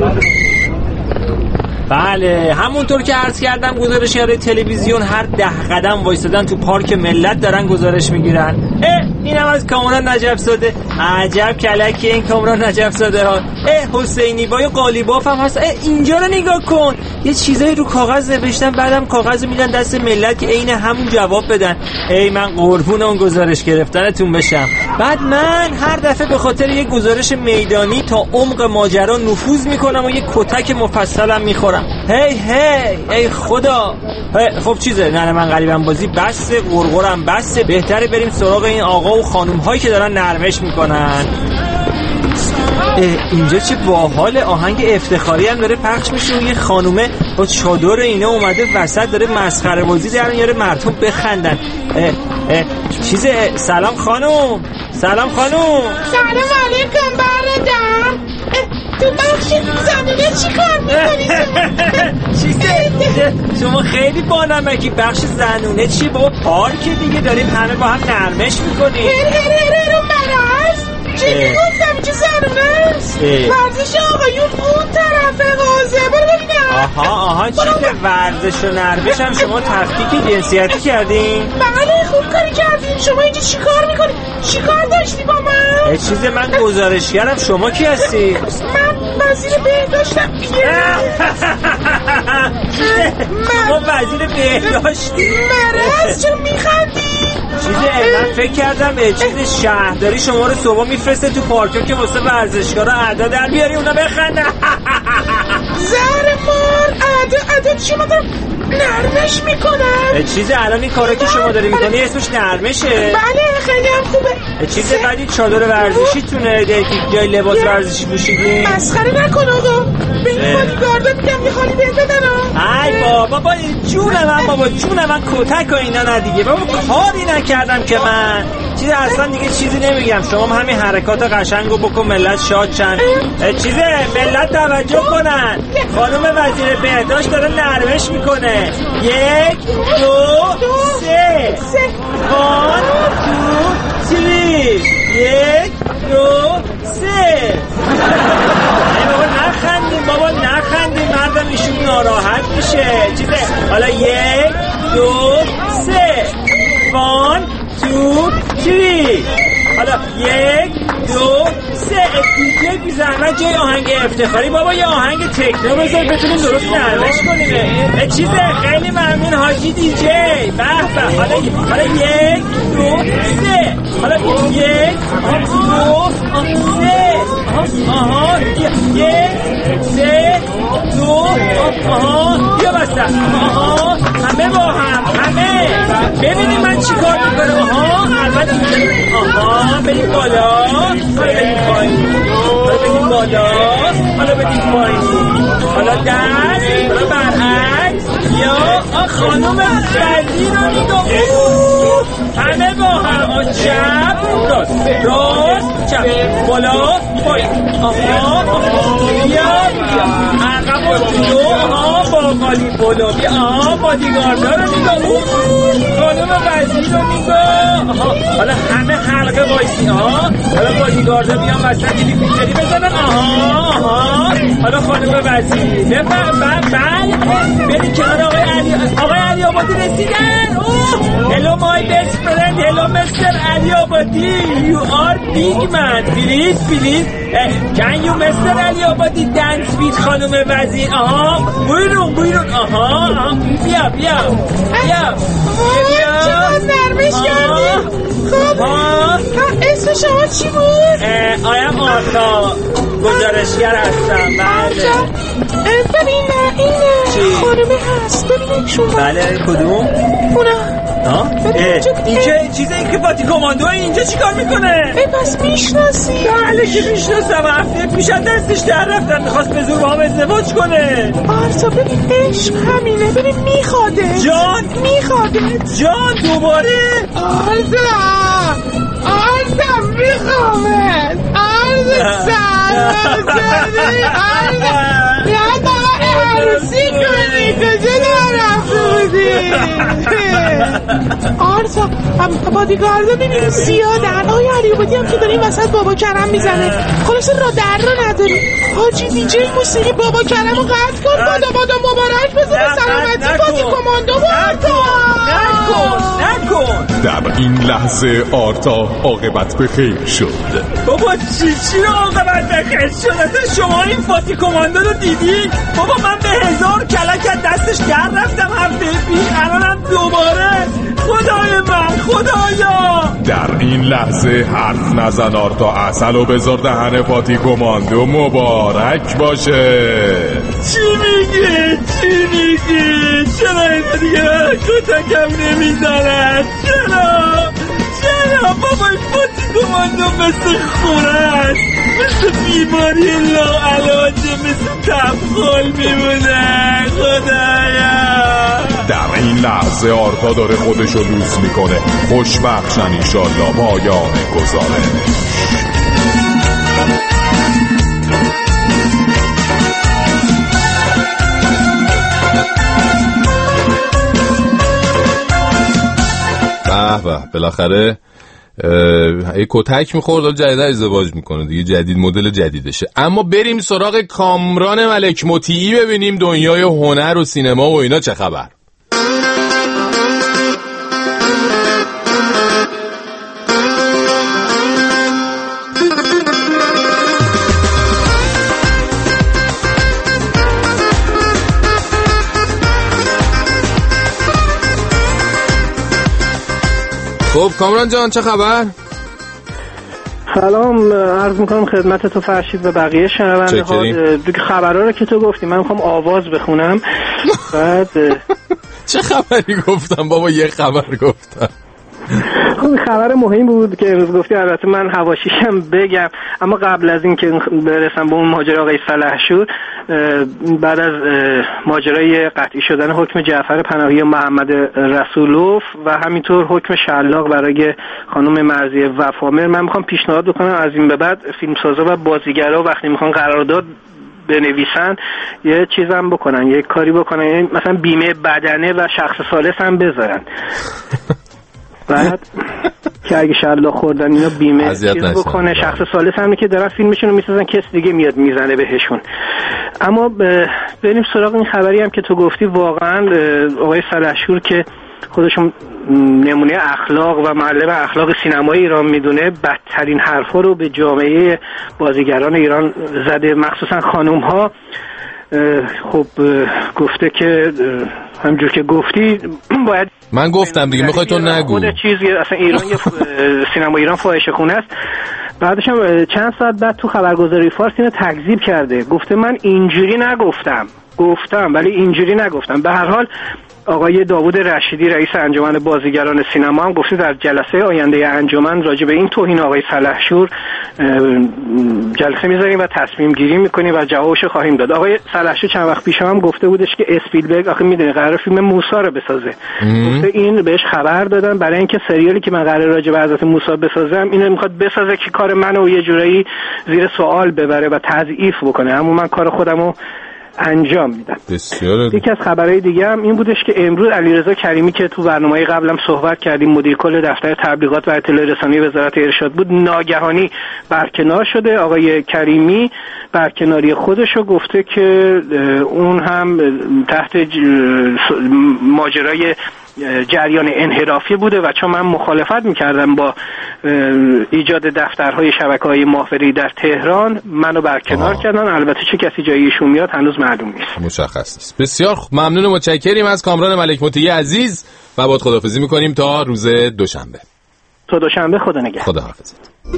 بله همونطور که عرض کردم گزارشگرای تلویزیون هر 10 قدم وایسادن تو پارک ملت دارن گزارش میگیرن. اینم از کامران نجف‌زاده. عجب کلکی این کامران نجف‌زاده ها. حسینی با یه قالیباف هم هست. اینجا رو نگاه کن، یه چیزایی رو کاغذ نوشتن، بعدم کاغذ میدن دست ملت که عین همون جواب بدن. من قربون اون گزارش گرفتنتون بشم. بعد من هر دفعه به خاطر یه گزارش میدانی تا عمق ماجرا نفوذ میکنم و یه کتک مفصلم میخورم. ای خدا. خب چیزه، نه من غریبم بازی بسه، قرقرم بسه، بهتره بریم سراغ این آقا و خانوم هایی که دارن نرمش میکنن. اینجا چه باحال، آهنگ افتخاری هم داره پخش میشه و یه خانومه با چادر اینا اومده وسط داره مسخره بازی در میاره مردم بخندن. چیزه، سلام خانوم. سلام علیکم برادرم. تو بخش زمینه چی کار میکنی؟ چیزه شما خیلی بانمکی. بخش زنونه چیه بابا؟ پارک دیگه، داریم همه با هم نرمش میکنیم. رو مراز چی گفتم که زنونه است؟ ورزش آقایون اون طرف حوزه. برو ببینم. آها چیزه، ورزش و نرمش هم شما تفکیک جنسیتی کردین؟ بله خوب کاری کردین. شما اینجا چی کار میکنی؟ چی کار داشتی با من؟ چیزه من گزارشگرم. شما کی هستی؟ من وزیر بهداشتم. شما وزیر بهداشتی؟ مرز چرا میخندی؟ چیزه من فکر کردم چیز شهرداری شما رو صبح میفرسته تو پارکا که واسه ورزشکارا اعدا در بیاری اونا بخندن. زهر مار، اعدا چی؟ ما دارم نرمش میکنم. چیزه الان این کارا که شما داری میکنی اسمش نرمشه؟ بله خیلی هم خوبه. چیزه بعدی چادر ورزشی تونه جای لباس ورزشی پوشیدی؟ مسخره نکن آقا. به این بادیگاردا میگم یه خالی بهت بدن. ای بابا جون من کتک و اینا نه دیگه بابا، کاری نکردم که من. چیزه اصلا دیگه چیزی نمیگم. شما همین حرکات قشنگو بکن ملت شاد شن. چیزه ملت توجه کنن، خانم وزیر بهداشت داره نرمش میکنه. 1 2 3 1 2 3 1 2 3. بابا نخندیم مردم، ایشون ناراحت میشه. چیزه حالا 1 2 3 1 2 3. حالا 1 2 3. دیگه بی زحمت جای آهنگ افتخاری بابا یه آهنگ تکنو بذار بتونیم درست نرمش کنیم. چیزه خیلی ممنون حاجی دیجی. به حالا 1 2 3. حالا 1 2 3. 1 3 2. یا بسته. همه با همه ببینیم من چی کار میکنم. البته بریم بالا، حالا بریم پایین، حالا بریم بالا، حالا بریم پایین، حالا دست، حالا برعکس. یا خانوم وزیر رو نگاه. همه با هم چپ راست چپ بالا پایین. بیا عقب و جلو. با قالی بالا بیا. بادیگاردا رو نگاه. خانوم وزیر رو نگاه. حالا همه حلقه وایسی. حالا بادیگاردا بیان وسط یه پیچری بزنن. حالا خانوم وزیر بله بریم کنار آقای علی آبادی رسیدن. Hello my best friend. Hello Mr. Ali Abadi. You are big man. Please can you Mr. Ali Abadi dance with خانم وزیر؟ بایرون بیا چقدر نرمش کردیم. خب اسم شما چی بود؟ آیم آرتا، گزارشگر هستم. ببین این خانمه هست. ببینیشون. بله کدوم؟ اونا. این چیزی که پاتی کماندو اینجا چیکار میکنه؟ پس میشناسی؟ بله که میشناسم. هفته پیش دستش در رفتن، میخواست به زور با هم ازدواج کنه. آرتا ببین عشق همینه. ببین میخواده جان دوباره. آرتا میخوامت. عروسی کنی کجا رفته بودی؟ آرتا بادیگاردا ببینیم زیادن. آقای علی آبادی هم که داریم وسط بابا کرم میزنه. خلاص را در رو نداریم. حاجی دیجی موسیقی بابا کرم رو قطع کن. بادا مبارک بزن. سلامتی پاتی کماندو. نکن در این لحظه آرتا عاقبت به خیر شد. بابا چی رو عاقبت به خیر شد؟ اصلا شما این فاتی کماندو رو دیدی؟ بابا من به 1000 کلک دستش در رفتم هفته پیش، الانم دوباره. خدای من، خدایا. در این لحظه حرف نزن آرتا، عسل و بذار دهن فاتی کماندو مبارک باشه. چی میگی؟ چرا این دیگه کتکم نمیزنن؟ چرا بابا این فاتی کماندو مثل خورد، مثل بیماری لاعلاجه، مثل تبخال میمونه. خدایا. در این لحظه آرتا داره خودشو لوس میکنه. خوشبخشن انشالله پایان گذاره. به بالاخره یه کتک میخورد و جدید ازدواج میکنه دیگه، جدید مدل جدیدشه. اما بریم سراغ کامران ملک مطیعی ببینیم دنیای هنر و سینما و اینا چه خبر. خب کامران جان چه خبر؟ سلام عرض میکنم خدمت تو فرشید و بقیه شنونده ها. دیگه خبرها رو که تو گفتی من میخوام آواز بخونم. بعد چه خبری گفتم بابا؟ یه خبر گفتم. خب خبر مهم بود که امروز گفتی، البته من حواشیشم بگم، اما قبل از این که برسم به اون ماجرا آقای سلحشور، بعد از ماجرای قطعی شدن حکم جعفر پناهی و محمد رسولوف و همینطور حکم شلاق برای خانم مرضیه وفامر، من میخوام پیشنهاد بکنم از این به بعد فیلمسازا و بازیگرا وقتی میخوان قرارداد بنویسن یه چیزم بکنن، یه کاری بکنن، مثلا بیمه بدنه و شخص ثالث هم بذارن. بعد که اگه شلاق خوردن اینا بیمه چیز بکنه، شخص ثالث هم که دارن فیلمشون رو میسازن کس دیگه میاد میزنه بهشون. اما بریم سراغ این خبری هم که تو گفتی. واقعا آقای سلحشور که خودشون نمونه اخلاق و معلم اخلاق سینمای ایران میدونه، بدترین حرفا رو به جامعه بازیگران ایران زده، مخصوصا خانوم ها. خب گفته که همجور که گفتی باید، من گفتم دیگه میخوای تو نگو خود چیزی، اصلا ایران یه سینما ایران فاحشه خونه است. بعدش هم چند ساعت بعد تو خبرگزاری فارس اینو تکذیب کرده، گفته من اینجوری نگفتم، گفتم ولی اینجوری نگفتم. به هر حال آقای داوود رشیدی رئیس انجمن بازیگران سینما هم گفته در جلسه آینده انجمن راجع به این توهین آقای سلحشور جلسه میذاریم و تصمیم گیری میکنیم و جوابش خواهیم داد. آقای سلحشور چند وقت پیش هم گفته بودش که اسپیلبرگ آخه میدونه قرار فیلم موسی رو بسازه، گفته این بهش خبر دادن برای اینکه سریالی که من قرار راجع به حضرت موسی بسازم اینو میخواد بسازه که کار منو یه جورایی زیر سوال ببره و تضعیف بکنه، اما من کار خودمو انجام میدم. یکی از خبرهای دیگه هم این بودش که امروز علیرضا کریمی که تو برنامه قبلم صحبت کردیم، مدیر کل دفتر تبلیغات و اطلاع رسانی وزارت ارشاد بود، ناگهانی برکنار شده. آقای کریمی برکناری خودشو گفته که اون هم تحت ماجرای جریان انحرافی بوده و چون من مخالفت میکردم با ایجاد دفترهای شبکه‌های ماهواره‌ای در تهران منو برکنار کردن. البته چه کسی جای ایشون میاد هنوز معلوم نیست، مشخص نیست. بسیار ممنون و متشکریم از کامران ملک مطیعی عزیز و باهات خداحافظی میکنیم تا روز دوشنبه. تا دوشنبه، خدا نگهدار. خداحافظ.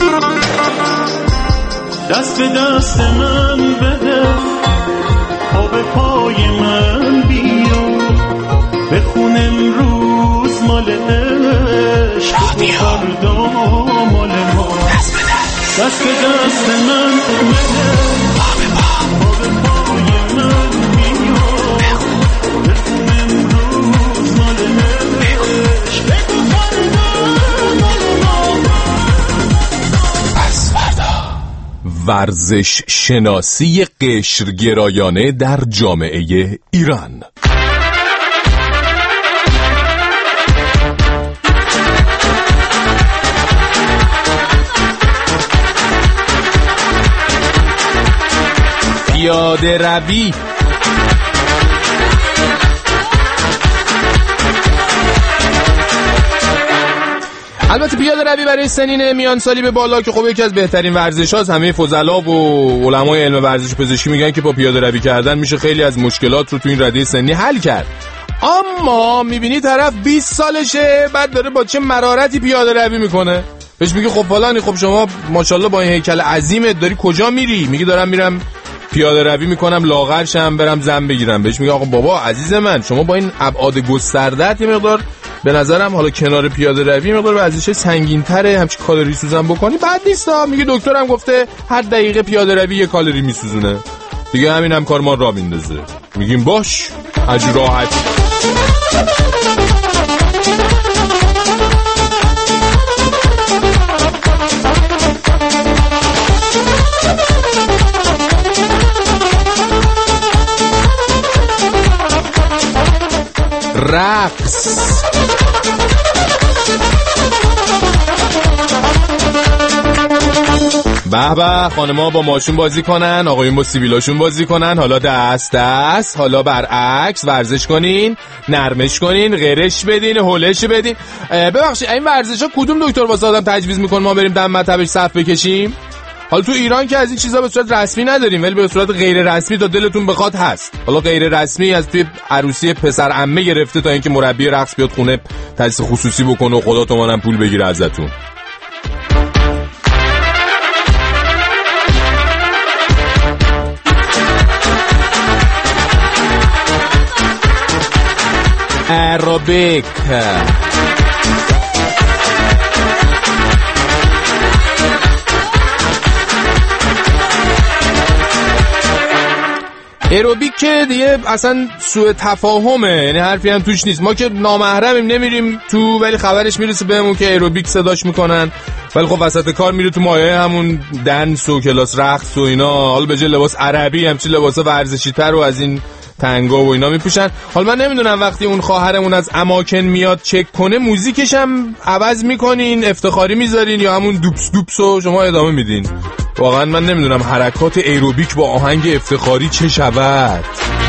دست به دست من بده، پا به پای من بیا، بخون امروز مال عشق و فردا مال ما. دست به دست من بده، پا به پای من بیا، بخون امروز مال عشق و فردا مال ما. پس فردا ورزش شناسی قشرگرایانه در جامعه ایران. پیاده روی، البته پیاده روی برای سنین میان سالی به بالا که خب یکی از بهترین ورزش‌هاست. همه فضلا و علمای علم ورزش پزشکی میگن که با پیاده روی کردن میشه خیلی از مشکلات رو تو این رده سنی حل کرد. اما میبینی طرف 20 سالشه بعد داره با چه مرارتی پیاده روی میکنه. بهش میگه خب فلانی، خب شما ماشاءالله با این هیکل عظیمت داری کجا میری؟ میگه دارم میرم پیاده روی میکنم لاغر شم برم زن بگیرم. بهش میگه آقا بابا عزیز من، شما با این ابعاد گسترده‌ات یه مقدار به نظرم حالا کنار پیاده روی مقدار ورزش سنگین‌تره، همچین کالری سوزن بکنی بعد نیستا. میگه دکترم گفته هر دقیقه پیاده روی 1 کالری میسوزونه. دیگه همین هم کار ما را میندازه. میگیم باش از راحت. رقص به به، خانم‌ها با ماشون بازی کنن، آقایون با سیبیلاشون بازی کنن. حالا دست دست، حالا برعکس ورزش کنین، نرمش کنین، غرش بدین، هولش بدین. ببخشید این ورزش‌ها کدوم دکتر واسه آدم تجویز میکنه ما بریم دم مطبش صف بکشیم؟ حالا تو ایران که از این چیزا به صورت رسمی نداریم، ولی به صورت غیر رسمی تا دلتون بخواد هست. حالا غیر رسمی از توی عروسی پسر عمه گرفته تا اینکه مربی رقص بیاد خونه تدریس خصوصی بکنه و خدا تومانم پول بگیره ازتون. اروبیک ایروبیک که دیگه اصلا سوء تفاهمه، یعنی حرفی هم توش نیست. ما که نامحرمیم نمیریم تو، ولی خبرش میرسه بهمون که ایروبیک صداش میکنن، ولی خب وسط کار میره تو مایه همون دنس و کلاس رقص و اینا. حالا به جای لباس عربی همچین لباس ورزشی تر و از این تنگا و اینا میپوشن. حالا من نمیدونم وقتی اون خواهرمون از اماکن میاد چک کنه موزیکش هم عوض میکنین، افتخاری میذارین یا همون دوپس دوپس رو شما ادامه میدین؟ واقعا من نمیدونم حرکات ایروبیک با آهنگ افتخاری چه شود.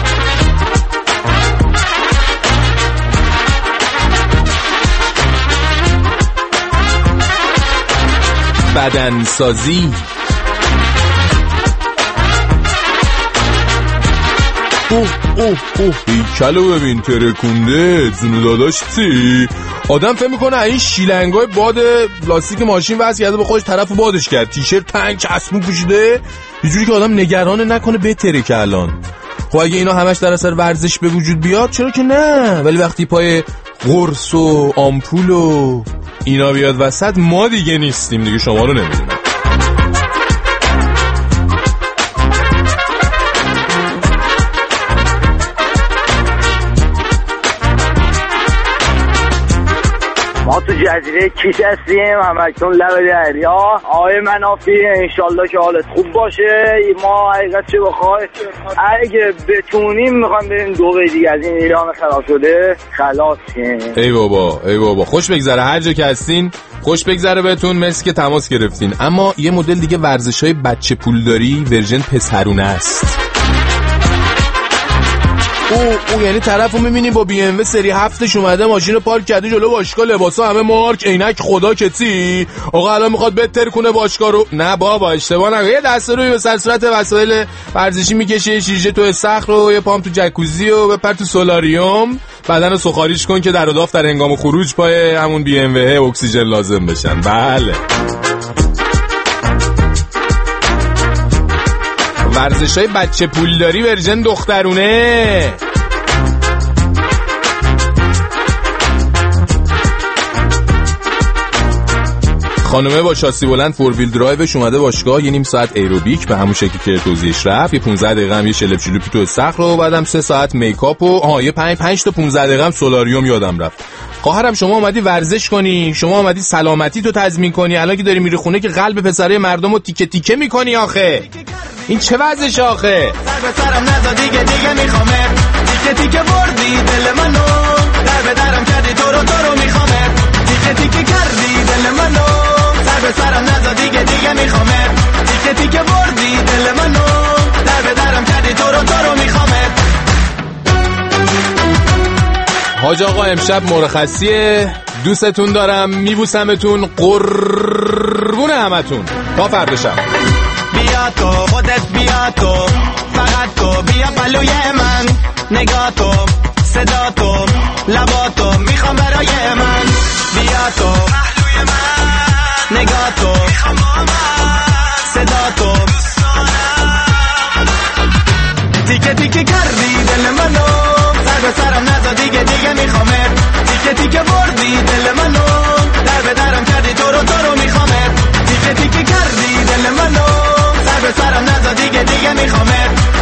بدنسازی هیکلو ببین ترکونده زونو داداش چی؟ آدم فهم میکنه این شیلنگای باد لاستیک ماشین واسه کرده به خودش طرف بادش کرد، تیشرت تنگ چسبون پوشیده یه جوری که آدم نگران نکنه بتره که الان. خب اگه اینا همش در اثر ورزش به وجود بیاد چرا که نه، ولی وقتی پای قرص و آمپول و اینا بیاد وسط ما دیگه نیستیم دیگه، شما رو نمیدونم. ما تو جزیره کیش هستیم، همکنون لب دریا. آقای منافی انشالله که حالت خوب باشه. ما حقیقت چه بخواه اگه بتونیم میخوام بریم دو دیگه از این ایران خراب شده خلاص کنیم. ای بابا ای بابا، خوش بگذره هر جا که هستین، خوش بگذره بهتون، مرسی که تماس گرفتین. اما یه مدل دیگه ورزش‌های بچه پولداری ورژن پسرونه است. او یعنی طرفو میبینی با بی ام و سری 7ش اومده ماشین رو پارک کرده جلو باشگاه، لباسا همه مارک، عینک خدا کتی. آقا الان میخواد بهتر کنه باشگاه رو. نه بابا اشتباه نکن، یه دست روی به سر صورت وسایل ورزشی میکشه، شیشه تو استخر و یه پام تو جکوزی و بپر تو سولاریوم، بدن رو سخاریش کن که در و داف در هنگام خروج پای همون بی ام و اکسیژن لازم بشن. بله ورزش‌های بچه پولداری ورژن دخترونه. خانومه با شاسی بلند فور ویل درایوش اومده باشگاه، یه نیم ساعت ایروبیک به همون شکلی که توضیحش رفت، یه 15 دقیقه هم یه شلپ شلوپی تو استخر و بعدم 3 ساعت میکاپ و یه 5 تا 15 دقیقه هم سولاریوم یادم رفت. خواهرم شما اومدی ورزش کنی، شما اومدی سلامتی تو تضمین کنی، الان که داری میری خونه که قلب پسرای مردمو تیکه تیکه میکنی. آخه این چه وضعش آخه؟ سر سرم نزا دیگه میخوامه، تیکه تیکه بردی دل منو، در درم کردی تو رو میخوامه، تیکه تیکه کردی دل منو، سر سرم نزا دیگه میخوامه، تیکه تیکه بردی دل منو، در درم کردی تو رو میخوامه. حاج آقا امشب مرخصیه، دوستتون دارم، میبوسمتون، قربون همتون. تا فردا شب. بیا تو خودت، بیا تو فقط تو، بیا پلوی من، نگاه تو، صدا تو، لبا تو میخوام برای من. بیا تو پهلوی من، نگاه تو، میخوام با من، صدا تو، تیکه تیکه کردی دل منو، سر به سرم نزا دیگه میخوامت، تیکه تیکه بردی دل منو، در به درم کردی تو رو میخوامت، تیکه تیکه کردی دل منو، سر به سرم نزا دیگه میخوامت.